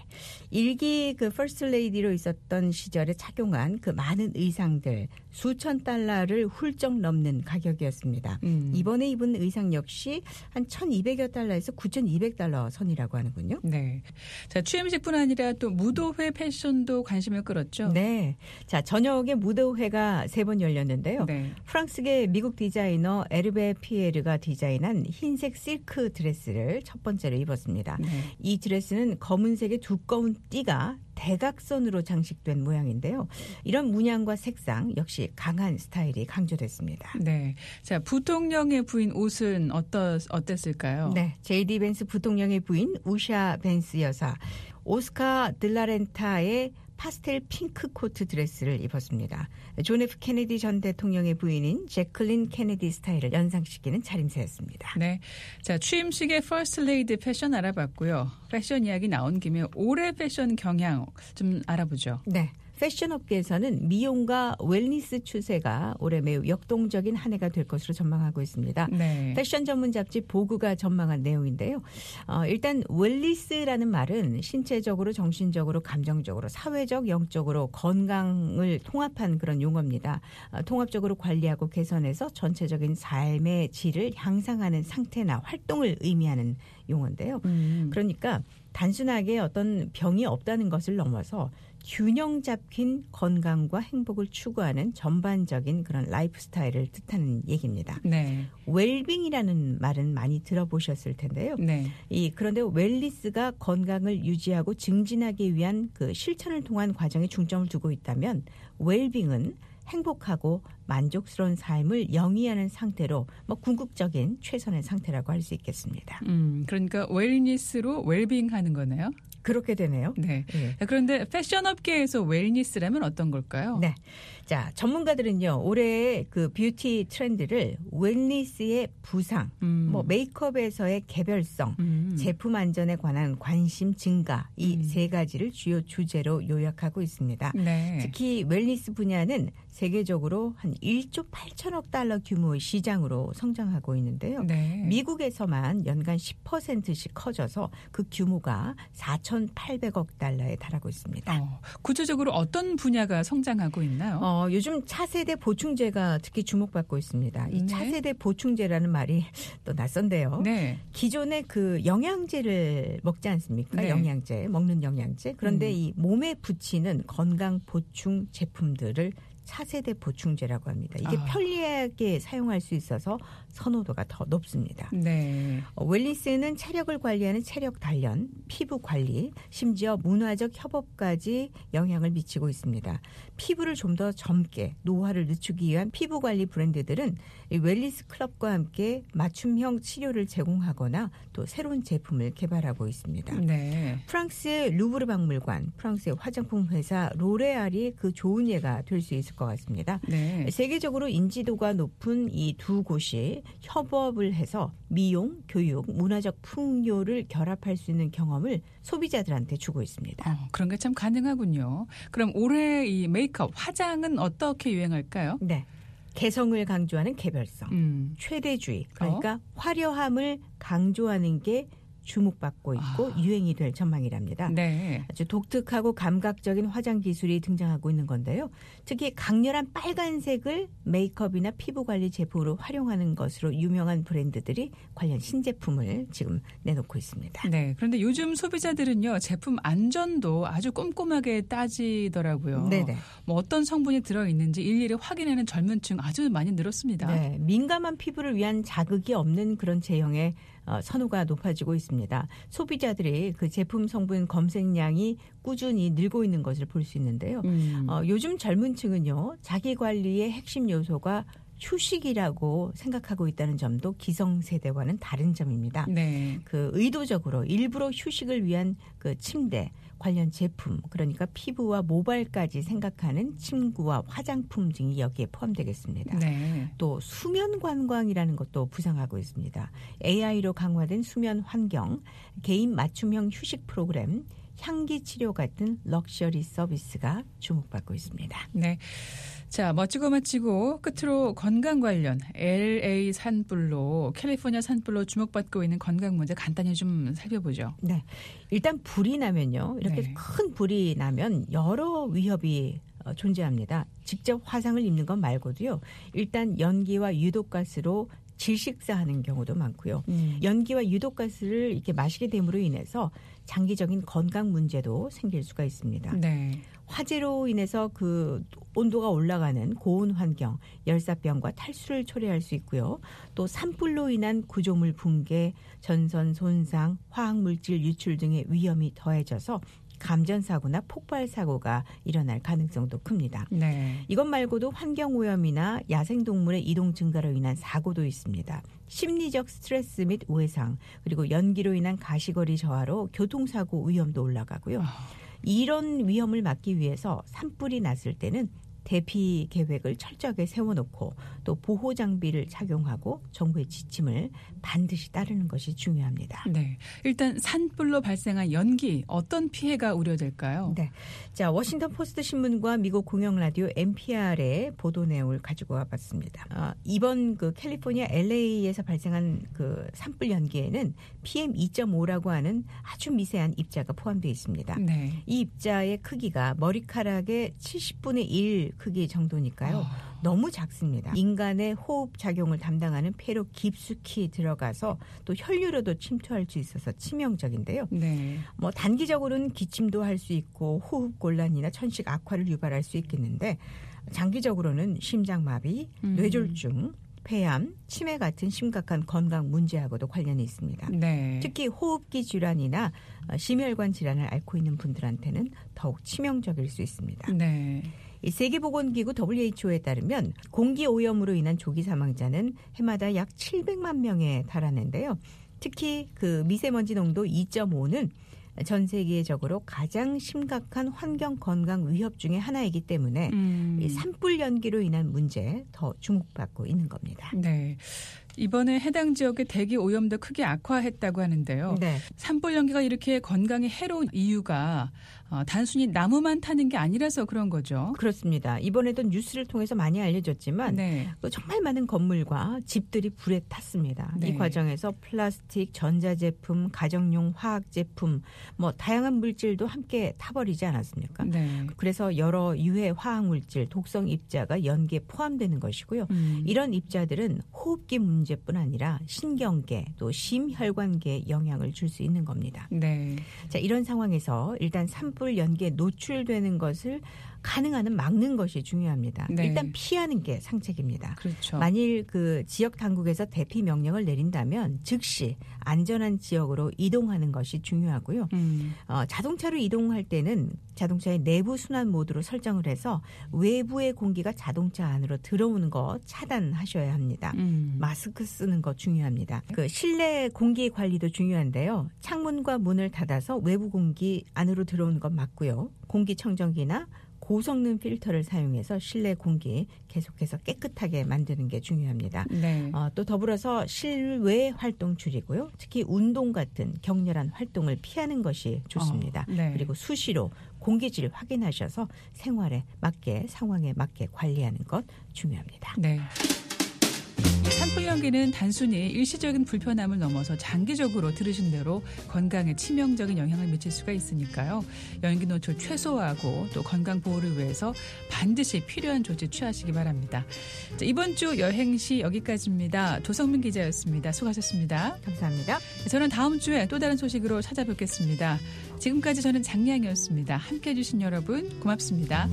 일기 그 퍼스트 레이디로 있었던 시절에 착용한 그 많은 의상들 수천 달러를 훌쩍 넘는 가격이었습니다. 이번에 입은 의상 역시 한 1,200여 달러에서 9,200달러 선이라고 하는군요. 네. 자, 취임식뿐 아니라 또 무도회 패션도 관심을 끌었죠. 네. 자, 저녁에 무도회가 3번 열렸는데요. 네. 프랑스계 미국 디자이너 에르베 피에르가 디자인한 흰색 실크 드레스를 첫 번째로 입었습니다. 네. 이 드레스는 검은색의 두꺼운 띠가 대각선으로 장식된 모양인데요. 이런 문양과 색상 역시 강한 스타일이 강조됐습니다. 네. 자, 부통령의 부인 옷은 어땠을까요? 네. 제이디 벤스 부통령의 부인 우샤 벤스 여사. 오스카 들라렌타의 파스텔 핑크 코트 드레스를 입었습니다. 존 F 케네디 전 대통령의 부인인 제클린 케네디 스타일을 연상시키는 차림새였습니다. 네, 자 취임식의 퍼스트 레이디 패션 알아봤고요. 패션 이야기 나온 김에 올해 패션 경향 좀 알아보죠. 네. 패션 업계에서는 미용과 웰니스 추세가 올해 매우 역동적인 한 해가 될 것으로 전망하고 있습니다. 네. 패션 전문 잡지 보그가 전망한 내용인데요. 일단 웰니스라는 말은 신체적으로, 정신적으로, 감정적으로, 사회적, 영적으로 건강을 통합한 그런 용어입니다. 통합적으로 관리하고 개선해서 전체적인 삶의 질을 향상하는 상태나 활동을 의미하는 용어인데요. 그러니까 단순하게 어떤 병이 없다는 것을 넘어서 균형 잡힌 건강과 행복을 추구하는 전반적인 그런 라이프 스타일을 뜻하는 얘기입니다. 네. 웰빙이라는 말은 많이 들어보셨을 텐데요. 네. 그런데 웰니스가 건강을 유지하고 증진하기 위한 그 실천을 통한 과정에 중점을 두고 있다면 웰빙은 행복하고 만족스러운 삶을 영위하는 상태로 궁극적인 최선의 상태라고 할 수 있겠습니다. 그러니까 웰니스로 웰빙하는 거네요. 그렇게 되네요. 네. 그런데 패션 업계에서 웰니스라면 어떤 걸까요? 네. 자, 전문가들은요, 올해의 그 뷰티 트렌드를 웰니스의 부상, 메이크업에서의 개별성, 제품 안전에 관한 관심 증가, 이 세 가지를 주요 주제로 요약하고 있습니다. 네. 특히 웰니스 분야는 세계적으로 한 1조 8천억 달러 규모의 시장으로 성장하고 있는데요. 네. 미국에서만 연간 10%씩 커져서 그 규모가 4,800억 달러에 달하고 있습니다. 구체적으로 어떤 분야가 성장하고 있나요? 요즘 차세대 보충제가 특히 주목받고 있습니다. 이 네. 차세대 보충제라는 말이 또 낯선데요. 네. 기존에 그 영양제를 먹지 않습니까? 네. 영양제, 먹는 영양제. 그런데 이 몸에 붙이는 건강 보충 제품들을 차세대 보충제라고 합니다. 이게 편리하게 사용할 수 있어서 선호도가 더 높습니다. 네. 웰니스는 체력을 관리하는 체력 단련, 피부 관리, 심지어 문화적 협업까지 영향을 미치고 있습니다. 피부를 좀 더 젊게 노화를 늦추기 위한 피부 관리 브랜드들은 이 웰니스 클럽과 함께 맞춤형 치료를 제공하거나 또 새로운 제품을 개발하고 있습니다. 네. 프랑스의 루브르 박물관, 프랑스의 화장품 회사 로레알이 그 좋은 예가 될 수 있을 것 같습니다. 네. 세계적으로 인지도가 높은 이 두 곳이 협업을 해서 미용, 교육, 문화적 풍요를 결합할 수 있는 경험을 소비자들한테 주고 있습니다. 그런 게 참 가능하군요. 그럼 올해 이 메이크업, 화장은 어떻게 유행할까요? 네. 개성을 강조하는 개별성, 최대주의, 그러니까 화려함을 강조하는 게 주목받고 있고 유행이 될 전망이랍니다. 네. 아주 독특하고 감각적인 화장 기술이 등장하고 있는 건데요. 특히 강렬한 빨간색을 메이크업이나 피부 관리 제품으로 활용하는 것으로 유명한 브랜드들이 관련 신제품을 지금 내놓고 있습니다. 네. 그런데 요즘 소비자들은요, 제품 안전도 아주 꼼꼼하게 따지더라고요. 네네. 뭐 어떤 성분이 들어있는지 일일이 확인하는 젊은 층 아주 많이 늘었습니다. 네. 민감한 피부를 위한 자극이 없는 그런 제형의 선호가 높아지고 있습니다. 소비자들이 그 제품 성분 검색량이 꾸준히 늘고 있는 것을 볼 수 있는데요. 요즘 젊은 층은요, 자기 관리의 핵심 요소가 휴식이라고 생각하고 있다는 점도 기성세대와는 다른 점입니다. 네. 그 의도적으로 일부러 휴식을 위한 그 침대, 관련 제품, 그러니까 피부와 모발까지 생각하는 침구와 화장품 등이 여기에 포함되겠습니다. 네. 또 수면 관광이라는 것도 부상하고 있습니다. AI로 강화된 수면 환경, 개인 맞춤형 휴식 프로그램, 향기 치료 같은 럭셔리 서비스가 주목받고 있습니다. 네. 자, 멋지고 끝으로 건강 관련 LA 산불로 캘리포니아 산불로 주목받고 있는 건강 문제 간단히 좀 살펴보죠. 네. 일단 불이 나면요. 이렇게 네. 큰 불이 나면 여러 위협이 존재합니다. 직접 화상을 입는 것 말고도요. 일단 연기와 유독가스로 질식사하는 경우도 많고요. 연기와 유독가스를 이렇게 마시게 됨으로 인해서 장기적인 건강 문제도 생길 수가 있습니다. 네. 화재로 인해서 그 온도가 올라가는 고온 환경, 열사병과 탈수를 초래할 수 있고요. 또 산불로 인한 구조물 붕괴, 전선 손상, 화학물질 유출 등의 위험이 더해져서 감전사고나 폭발사고가 일어날 가능성도 큽니다. 네. 이것 말고도 환경오염이나 야생동물의 이동 증가로 인한 사고도 있습니다. 심리적 스트레스 및 우회상, 그리고 연기로 인한 가시거리 저하로 교통사고 위험도 올라가고요. 이런 위험을 막기 위해서 산불이 났을 때는 대피 계획을 철저하게 세워놓고 또 보호 장비를 착용하고 정부의 지침을 반드시 따르는 것이 중요합니다. 네, 일단 산불로 발생한 연기 어떤 피해가 우려될까요? 네, 자 워싱턴 포스트 신문과 미국 공영 라디오 NPR의 보도 내용을 가지고 와봤습니다. 이번 그 캘리포니아 LA에서 발생한 그 산불 연기에는 PM2.5라고 하는 아주 미세한 입자가 포함되어 있습니다. 네. 이 입자의 크기가 머리카락의 70분의 1 크기 정도니까요. 너무 작습니다. 인간의 호흡 작용을 담당하는 폐로 깊숙이 들어가서 또 혈류로도 침투할 수 있어서 치명적인데요. 네. 뭐 단기적으로는 기침도 할 수 있고 호흡 곤란이나 천식 악화를 유발할 수 있겠는데 장기적으로는 심장마비, 뇌졸중, 폐암, 치매 같은 심각한 건강 문제하고도 관련이 있습니다. 네. 특히 호흡기 질환이나 심혈관 질환을 앓고 있는 분들한테는 더욱 치명적일 수 있습니다. 네. 이 세계보건기구 WHO에 따르면 공기 오염으로 인한 조기 사망자는 해마다 약 700만 명에 달하는데요. 특히 그 미세먼지 농도 2.5는 전 세계적으로 가장 심각한 환경 건강 위협 중에 하나이기 때문에 이 산불 연기로 인한 문제에 더 주목받고 있는 겁니다. 네. 이번에 해당 지역의 대기 오염도 크게 악화했다고 하는데요. 네. 산불 연기가 이렇게 건강에 해로운 이유가 단순히 나무만 타는 게 아니라서 그런 거죠. 그렇습니다. 이번에도 뉴스를 통해서 많이 알려졌지만 네. 정말 많은 건물과 집들이 불에 탔습니다. 네. 이 과정에서 플라스틱, 전자제품, 가정용 화학제품 뭐 다양한 물질도 함께 타버리지 않았습니까? 네. 그래서 여러 유해 화학물질, 독성 입자가 연기에 포함되는 것이고요. 이런 입자들은 호흡기 문제뿐 아니라 신경계 또 심혈관계에 영향을 줄 수 있는 겁니다. 네. 자, 이런 상황에서 일단 산불 연기에 노출되는 것을 가능한 한 막는 것이 중요합니다. 네. 일단 피하는 게 상책입니다. 그렇죠. 만일 그 지역 당국에서 대피 명령을 내린다면 즉시 안전한 지역으로 이동하는 것이 중요하고요. 자동차로 이동할 때는 자동차의 내부 순환 모드로 설정을 해서 외부의 공기가 자동차 안으로 들어오는 거 차단하셔야 합니다. 마스크 쓰는 거 중요합니다. 그 실내 공기 관리도 중요한데요. 창문과 문을 닫아서 외부 공기 안으로 들어오는 건 맞고요. 공기청정기나 고성능 필터를 사용해서 실내 공기 계속해서 깨끗하게 만드는 게 중요합니다. 네. 또 더불어서 실외 활동 줄이고요. 특히 운동 같은 격렬한 활동을 피하는 것이 좋습니다. 네. 그리고 수시로 공기질 확인하셔서 생활에 맞게 상황에 맞게 관리하는 것 중요합니다. 네. 산불 연기는 단순히 일시적인 불편함을 넘어서 장기적으로 들으신 대로 건강에 치명적인 영향을 미칠 수가 있으니까요. 연기 노출 최소화하고 또 건강 보호를 위해서 반드시 필요한 조치 취하시기 바랍니다. 자, 이번 주 여행시 여기까지입니다. 조성민 기자였습니다. 수고하셨습니다. 감사합니다. 저는 다음 주에 또 다른 소식으로 찾아뵙겠습니다. 지금까지 저는 장량이었습니다. 함께해 주신 여러분 고맙습니다.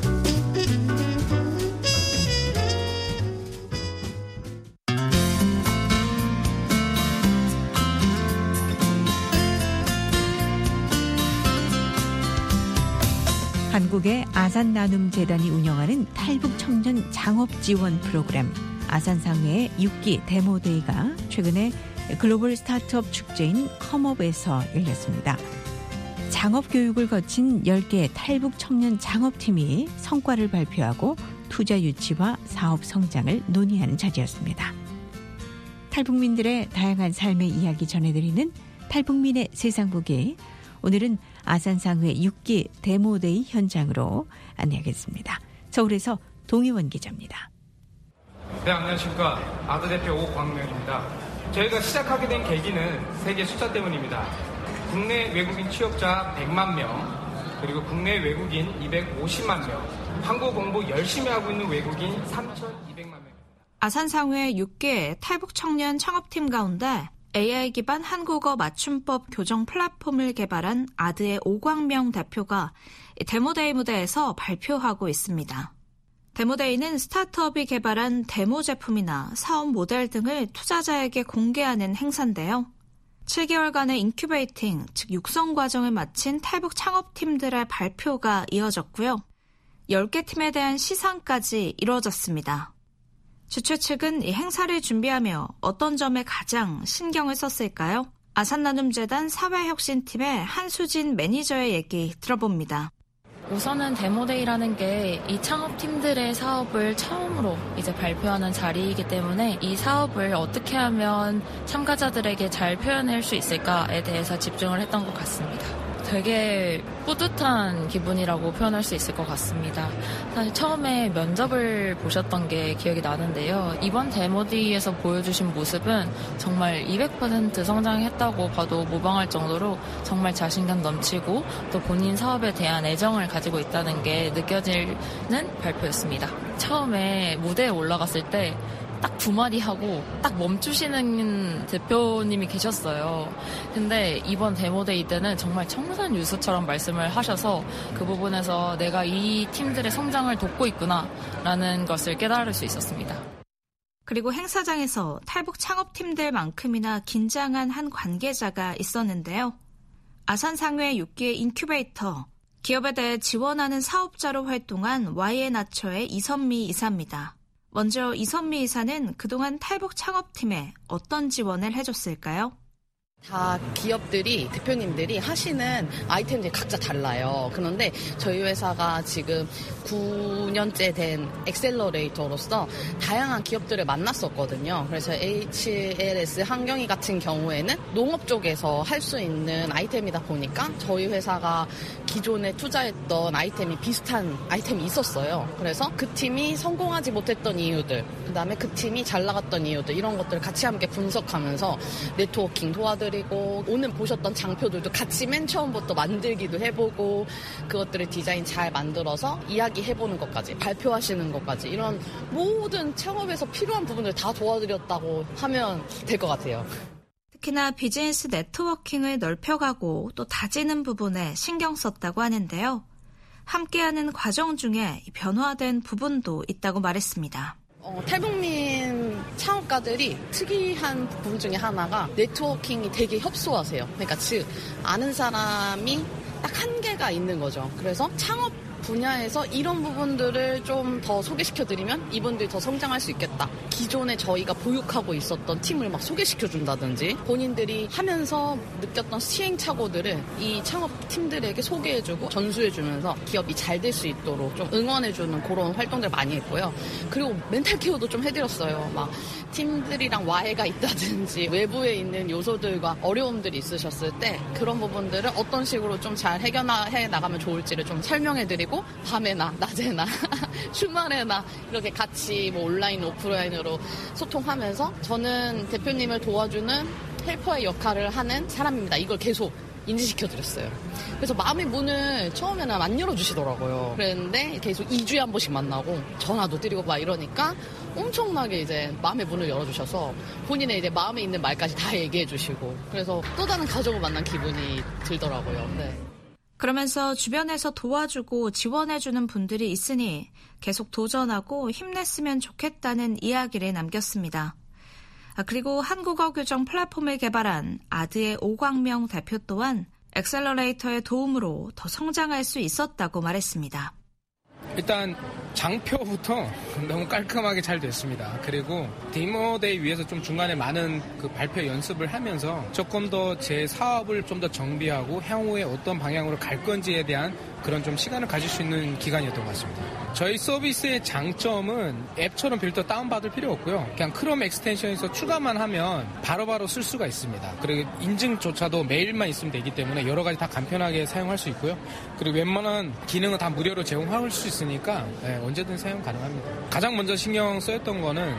한국의 아산나눔재단이 운영하는 탈북 청년 장업 지원 프로그램 아산상회의 6기 데모데이가 최근에 글로벌 스타트업 축제인 컴업에서 열렸습니다. 장업 교육을 거친 10개 탈북 청년 장업팀이 성과를 발표하고 투자 유치와 사업 성장을 논의하는 자리였습니다. 탈북민들의 다양한 삶의 이야기 전해드리는 탈북민의 세상보기. 오늘은 아산상회 6기 데모데이 현장으로 안내하겠습니다. 서울에서 동희원 기자입니다. 네, 안녕하십니까. 아드 대표 오광명입니다. 저희가 시작하게 된 계기는 세계 숫자 때문입니다. 국내 외국인 취업자 100만 명, 그리고 국내 외국인 250만 명, 한국 공부 열심히 하고 있는 외국인 3,200만 명. 아산상회 6개 탈북 청년 창업팀 가운데 AI 기반 한국어 맞춤법 교정 플랫폼을 개발한 아드의 오광명 대표가 데모데이 무대에서 발표하고 있습니다. 데모데이는 스타트업이 개발한 데모 제품이나 사업 모델 등을 투자자에게 공개하는 행사인데요. 7개월간의 인큐베이팅, 즉 육성 과정을 마친 탈북 창업팀들의 발표가 이어졌고요. 10개 팀에 대한 시상까지 이루어졌습니다. 주최 측은 이 행사를 준비하며 어떤 점에 가장 신경을 썼을까요? 아산나눔재단 사회혁신팀의 한수진 매니저의 얘기 들어봅니다. 우선은 데모데이라는 게 이 창업팀들의 사업을 처음으로 이제 발표하는 자리이기 때문에 이 사업을 어떻게 하면 참가자들에게 잘 표현할 수 있을까에 대해서 집중을 했던 것 같습니다. 되게 뿌듯한 기분이라고 표현할 수 있을 것 같습니다. 사실 처음에 면접을 보셨던 게 기억이 나는데요. 이번 데모데이에서 보여주신 모습은 정말 200% 성장했다고 봐도 무방할 정도로 정말 자신감 넘치고 또 본인 사업에 대한 애정을 가지고 있다는 게 느껴지는 발표였습니다. 처음에 무대에 올라갔을 때 딱 두 마디 하고 딱 멈추시는 대표님이 계셨어요. 근데 이번 데모데이 때는 정말 청산유수처럼 말씀을 하셔서 그 부분에서 내가 이 팀들의 성장을 돕고 있구나라는 것을 깨달을 수 있었습니다. 그리고 행사장에서 탈북 창업팀들만큼이나 긴장한 한 관계자가 있었는데요. 아산상회 6기의 인큐베이터, 기업에 대해 지원하는 사업자로 활동한 YN아처의 이선미 이사입니다. 먼저 이선미 이사는 그동안 탈북 창업팀에 어떤 지원을 해줬을까요? 다 기업들이, 대표님들이 하시는 아이템들이 각자 달라요. 그런데 저희 회사가 지금 9년째 된 엑셀러레이터로서 다양한 기업들을 만났었거든요. 그래서 HLS 한경희 같은 경우에는 농업 쪽에서 할 수 있는 아이템이다 보니까 저희 회사가 기존에 투자했던 아이템이 비슷한 아이템이 있었어요. 그래서 그 팀이 성공하지 못했던 이유들, 그다음에 그 팀이 잘 나갔던 이유들, 이런 것들을 같이 함께 분석하면서 네트워킹 도와드리고, 오늘 보셨던 장표들도 같이 맨 처음부터 만들기도 해보고, 그것들을 디자인 잘 만들어서 이야기해보는 것까지, 발표하시는 것까지, 이런 모든 창업에서 필요한 부분을 다 도와드렸다고 하면 될 것 같아요. 특히나 비즈니스 네트워킹을 넓혀가고 또 다지는 부분에 신경 썼다고 하는데요. 함께하는 과정 중에 변화된 부분도 있다고 말했습니다. 탈북민 창업가들이 특이한 부분 중에 하나가 네트워킹이 되게 협소하세요. 그러니까 즉 아는 사람이 딱 한계가 있는 거죠. 그래서 창업 분야에서 이런 부분들을 좀 더 소개시켜드리면 이분들이 더 성장할 수 있겠다. 기존에 저희가 보육하고 있었던 팀을 막 소개시켜준다든지, 본인들이 하면서 느꼈던 시행착오들을 이 창업팀들에게 소개해주고 전수해주면서 기업이 잘 될 수 있도록 좀 응원해주는 그런 활동들 많이 했고요. 그리고 멘탈 케어도 좀 해드렸어요. 막 팀들이랑 와해가 있다든지 외부에 있는 요소들과 어려움들이 있으셨을 때 그런 부분들을 어떤 식으로 좀 잘 해결해 나가면 좋을지를 좀 설명해드리고, 밤에나 낮에나 주말에나 이렇게 같이 뭐 온라인 오프라인으로 소통하면서 저는 대표님을 도와주는 헬퍼의 역할을 하는 사람입니다. 이걸 계속 인지시켜드렸어요. 그래서 마음의 문을 처음에는 안 열어주시더라고요. 그랬는데 계속 2주에 한 번씩 만나고 전화도 드리고 막 이러니까 엄청나게 이제 마음의 문을 열어주셔서 본인의 이제 마음에 있는 말까지 다 얘기해주시고, 그래서 또 다른 가족을 만난 기분이 들더라고요. 네. 그러면서 주변에서 도와주고 지원해주는 분들이 있으니 계속 도전하고 힘냈으면 좋겠다는 이야기를 남겼습니다. 그리고 한국어 교정 플랫폼을 개발한 아드의 오광명 대표 또한 엑셀러레이터의 도움으로 더 성장할 수 있었다고 말했습니다. 일단 장표부터 너무 깔끔하게 잘 됐습니다. 그리고 데모데이 위해서 좀 중간에 많은 그 발표 연습을 하면서 조금 더 제 사업을 좀 더 정비하고 향후에 어떤 방향으로 갈 건지에 대한 그런 좀 시간을 가질 수 있는 기간이었던 것 같습니다. 저희 서비스의 장점은 앱처럼 별도 다운받을 필요 없고요. 그냥 크롬 엑스텐션에서 추가만 하면 바로바로 쓸 수가 있습니다. 그리고 인증조차도 메일만 있으면 되기 때문에 여러 가지 다 간편하게 사용할 수 있고요. 그리고 웬만한 기능은 다 무료로 제공할 수 있으니까 언제든 사용 가능합니다. 가장 먼저 신경 쓰였던 거는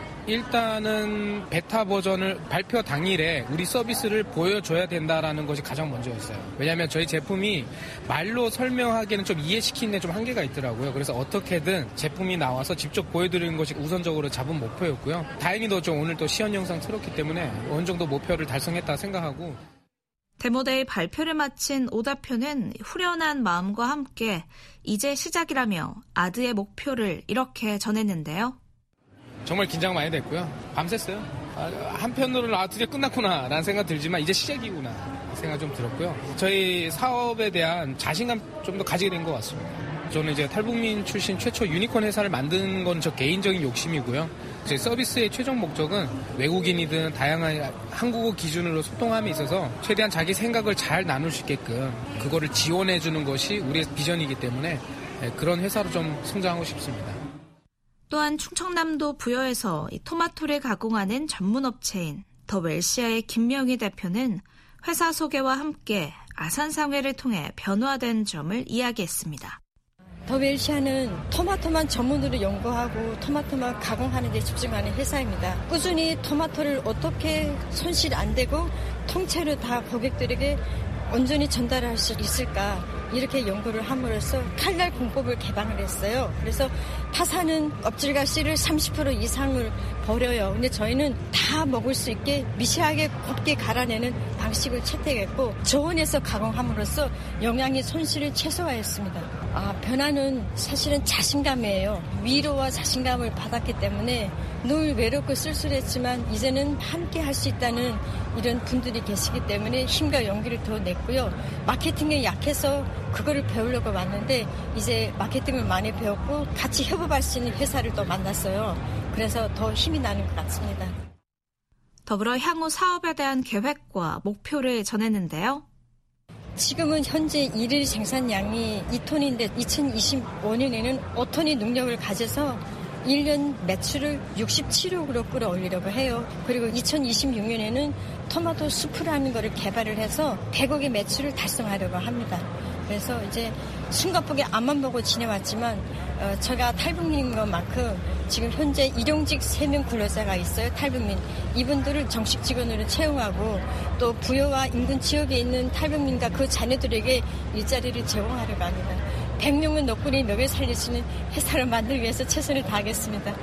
일단은 베타 버전을 발표 당일에 우리 서비스를 보여줘야 된다라는 것이 가장 먼저였어요. 왜냐하면 저희 제품이 말로 설명하기에는 좀 이해시키는 데 좀 한계가 있더라고요. 그래서 어떻게든 제품이 나와서 직접 보여드리는 것이 우선적으로 잡은 목표였고요. 다행히도 좀 오늘 또 시연 영상 틀었기 때문에 어느 정도 목표를 달성했다 생각하고. 데모데이 발표를 마친 오 대표는 후련한 마음과 함께 이제 시작이라며 아드의 목표를 이렇게 전했는데요. 정말 긴장 많이 됐고요. 밤샜어요. 한편으로는 드디어 끝났구나 라는 생각 들지만 이제 시작이구나 생각 좀 들었고요. 저희 사업에 대한 자신감 좀 더 가지게 된 것 같습니다. 저는 이제 탈북민 출신 최초 유니콘 회사를 만드는 건 저 개인적인 욕심이고요. 제 서비스의 최종 목적은 외국인이든 다양한 한국어 기준으로 소통함에 있어서 최대한 자기 생각을 잘 나눌 수 있게끔 그거를 지원해 주는 것이 우리의 비전이기 때문에 그런 회사로 좀 성장하고 싶습니다. 또한 충청남도 부여에서 이 토마토를 가공하는 전문업체인 더 웰시아의 김명희 대표는 회사 소개와 함께 아산상회를 통해 변화된 점을 이야기했습니다. 더 웰시아는 토마토만 전문으로 연구하고 토마토만 가공하는 데 집중하는 회사입니다. 꾸준히 토마토를 어떻게 손실 안 되고 통째로 다 고객들에게 온전히 전달할 수 있을까 이렇게 연구를 함으로써 칼날 공법을 개방을 했어요. 그래서 파사는 껍질과 씨를 30% 이상을 버려요. 근데 저희는 다 먹을 수 있게 미세하게 곱게 갈아내는 방식을 채택했고 저온에서 가공함으로써 영양의 손실을 최소화했습니다. 변화는 사실은 자신감이에요. 위로와 자신감을 받았기 때문에 늘 외롭고 쓸쓸했지만 이제는 함께 할 수 있다는 이런 분들이 계시기 때문에 힘과 용기를 더 냈고요. 마케팅에 약해서 그거를 배우려고 왔는데 이제 마케팅을 많이 배웠고 같이 협업할 수 있는 회사를 또 만났어요. 그래서 더 힘이 나는 것 같습니다. 더불어 향후 사업에 대한 계획과 목표를 전했는데요. 지금은 현재 1일 생산량이 2톤인데 2025년에는 5톤의 능력을 가져서 1년 매출을 67억으로 끌어올리려고 해요. 그리고 2026년에는 토마토 수프라는 거를 개발을 해서 100억의 매출을 달성하려고 합니다. 그래서 이제 숨가쁘게 앞만 보고 지내왔지만 제가 탈북민인 것만큼 지금 현재 일용직 3명 근로자가 있어요. 탈북민. 이분들을 정식 직원으로 채용하고 또 부여와 인근 지역에 있는 탈북민과 그 자녀들에게 일자리를 제공하려고 합니다. 100명은 너구리 먹여 살릴 수 있는 회사를 만들기 위해서 최선을 다하겠습니다.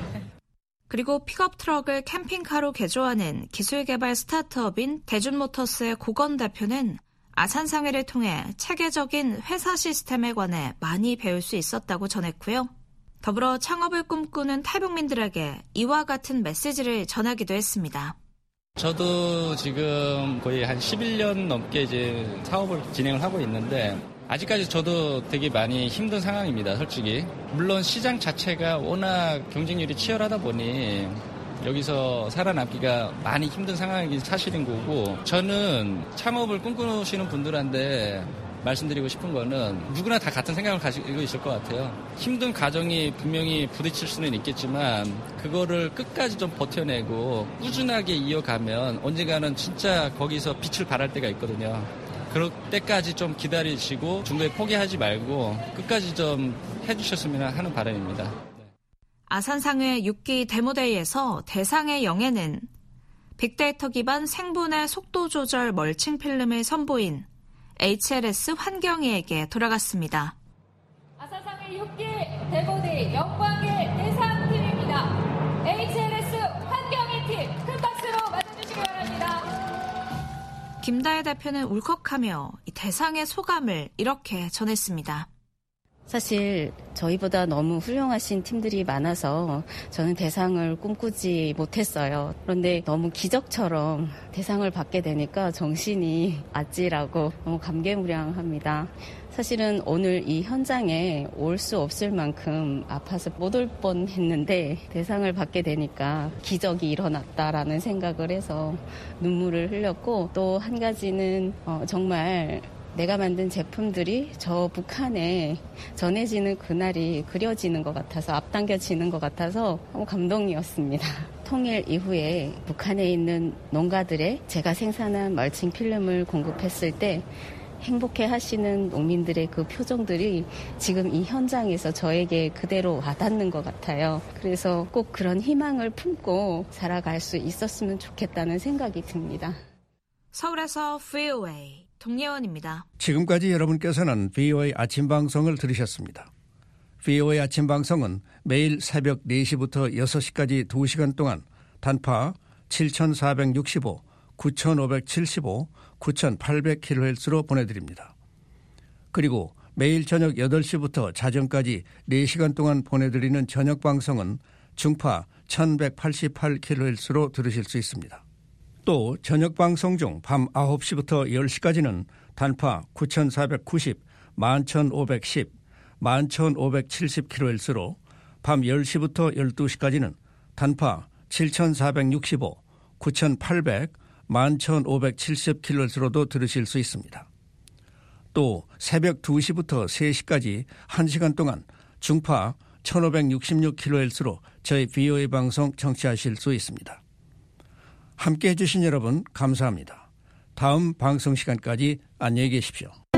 그리고 픽업 트럭을 캠핑카로 개조하는 기술개발 스타트업인 대준모터스의 고건 대표는 아산상회를 통해 체계적인 회사 시스템에 관해 많이 배울 수 있었다고 전했고요. 더불어 창업을 꿈꾸는 탈북민들에게 이와 같은 메시지를 전하기도 했습니다. 저도 지금 거의 한 11년 넘게 이제 사업을 진행을 하고 있는데 아직까지 저도 되게 많이 힘든 상황입니다, 솔직히. 물론 시장 자체가 워낙 경쟁률이 치열하다 보니 여기서 살아남기가 많이 힘든 상황이 사실인 거고 저는 창업을 꿈꾸시는 분들한테 말씀드리고 싶은 거는 누구나 다 같은 생각을 가지고 있을 것 같아요. 힘든 과정이 분명히 부딪힐 수는 있겠지만 그거를 끝까지 좀 버텨내고 꾸준하게 이어가면 언젠가는 진짜 거기서 빛을 발할 때가 있거든요. 그럴 때까지 좀 기다리시고 중도에 포기하지 말고 끝까지 좀 해주셨으면 하는 바람입니다. 아산상회 6기 데모데이에서 대상의 영예는 빅데이터 기반 생분해 속도 조절 멀칭 필름을 선보인 HLS 환경이에게 돌아갔습니다. 아산상회 6기 데모데이 영광의 대상팀입니다. HLS 환경이 팀 큰 박수로 맞아주시기 바랍니다. 김다혜 대표는 울컥하며 이 대상의 소감을 이렇게 전했습니다. 사실 저희보다 너무 훌륭하신 팀들이 많아서 저는 대상을 꿈꾸지 못했어요. 그런데 너무 기적처럼 대상을 받게 되니까 정신이 아찔하고 너무 감개무량합니다. 사실은 오늘 이 현장에 올 수 없을 만큼 아파서 못 올 뻔했는데 대상을 받게 되니까 기적이 일어났다라는 생각을 해서 눈물을 흘렸고 또 한 가지는 정말 내가 만든 제품들이 저 북한에 전해지는 그날이 그려지는 것 같아서 앞당겨지는 것 같아서 너무 감동이었습니다. 통일 이후에 북한에 있는 농가들의 제가 생산한 멀칭 필름을 공급했을 때 행복해 하시는 농민들의 그 표정들이 지금 이 현장에서 저에게 그대로 와닿는 것 같아요. 그래서 꼭 그런 희망을 품고 살아갈 수 있었으면 좋겠다는 생각이 듭니다. 서울에서 VOA 동예원입니다. 지금까지 여러분께서는 VOA 아침 방송을 들으셨습니다. VOA 아침 방송은 매일 새벽 4시부터 6시까지 2시간 동안 단파 7465, 9575, 9800kHz로 보내드립니다. 그리고 매일 저녁 8시부터 자정까지 4시간 동안 보내드리는 저녁 방송은 중파 1188kHz로 들으실 수 있습니다. 또 저녁 방송 중 밤 9시부터 10시까지는 단파 9490, 11510, 11570kHz로 밤 10시부터 12시까지는 단파 7465, 9800, 11570kHz로도 들으실 수 있습니다. 또 새벽 2시부터 3시까지 1시간 동안 중파 1566kHz로 저희 VOA 방송 청취하실 수 있습니다. 함께해 주신 여러분 감사합니다. 다음 방송 시간까지 안녕히 계십시오.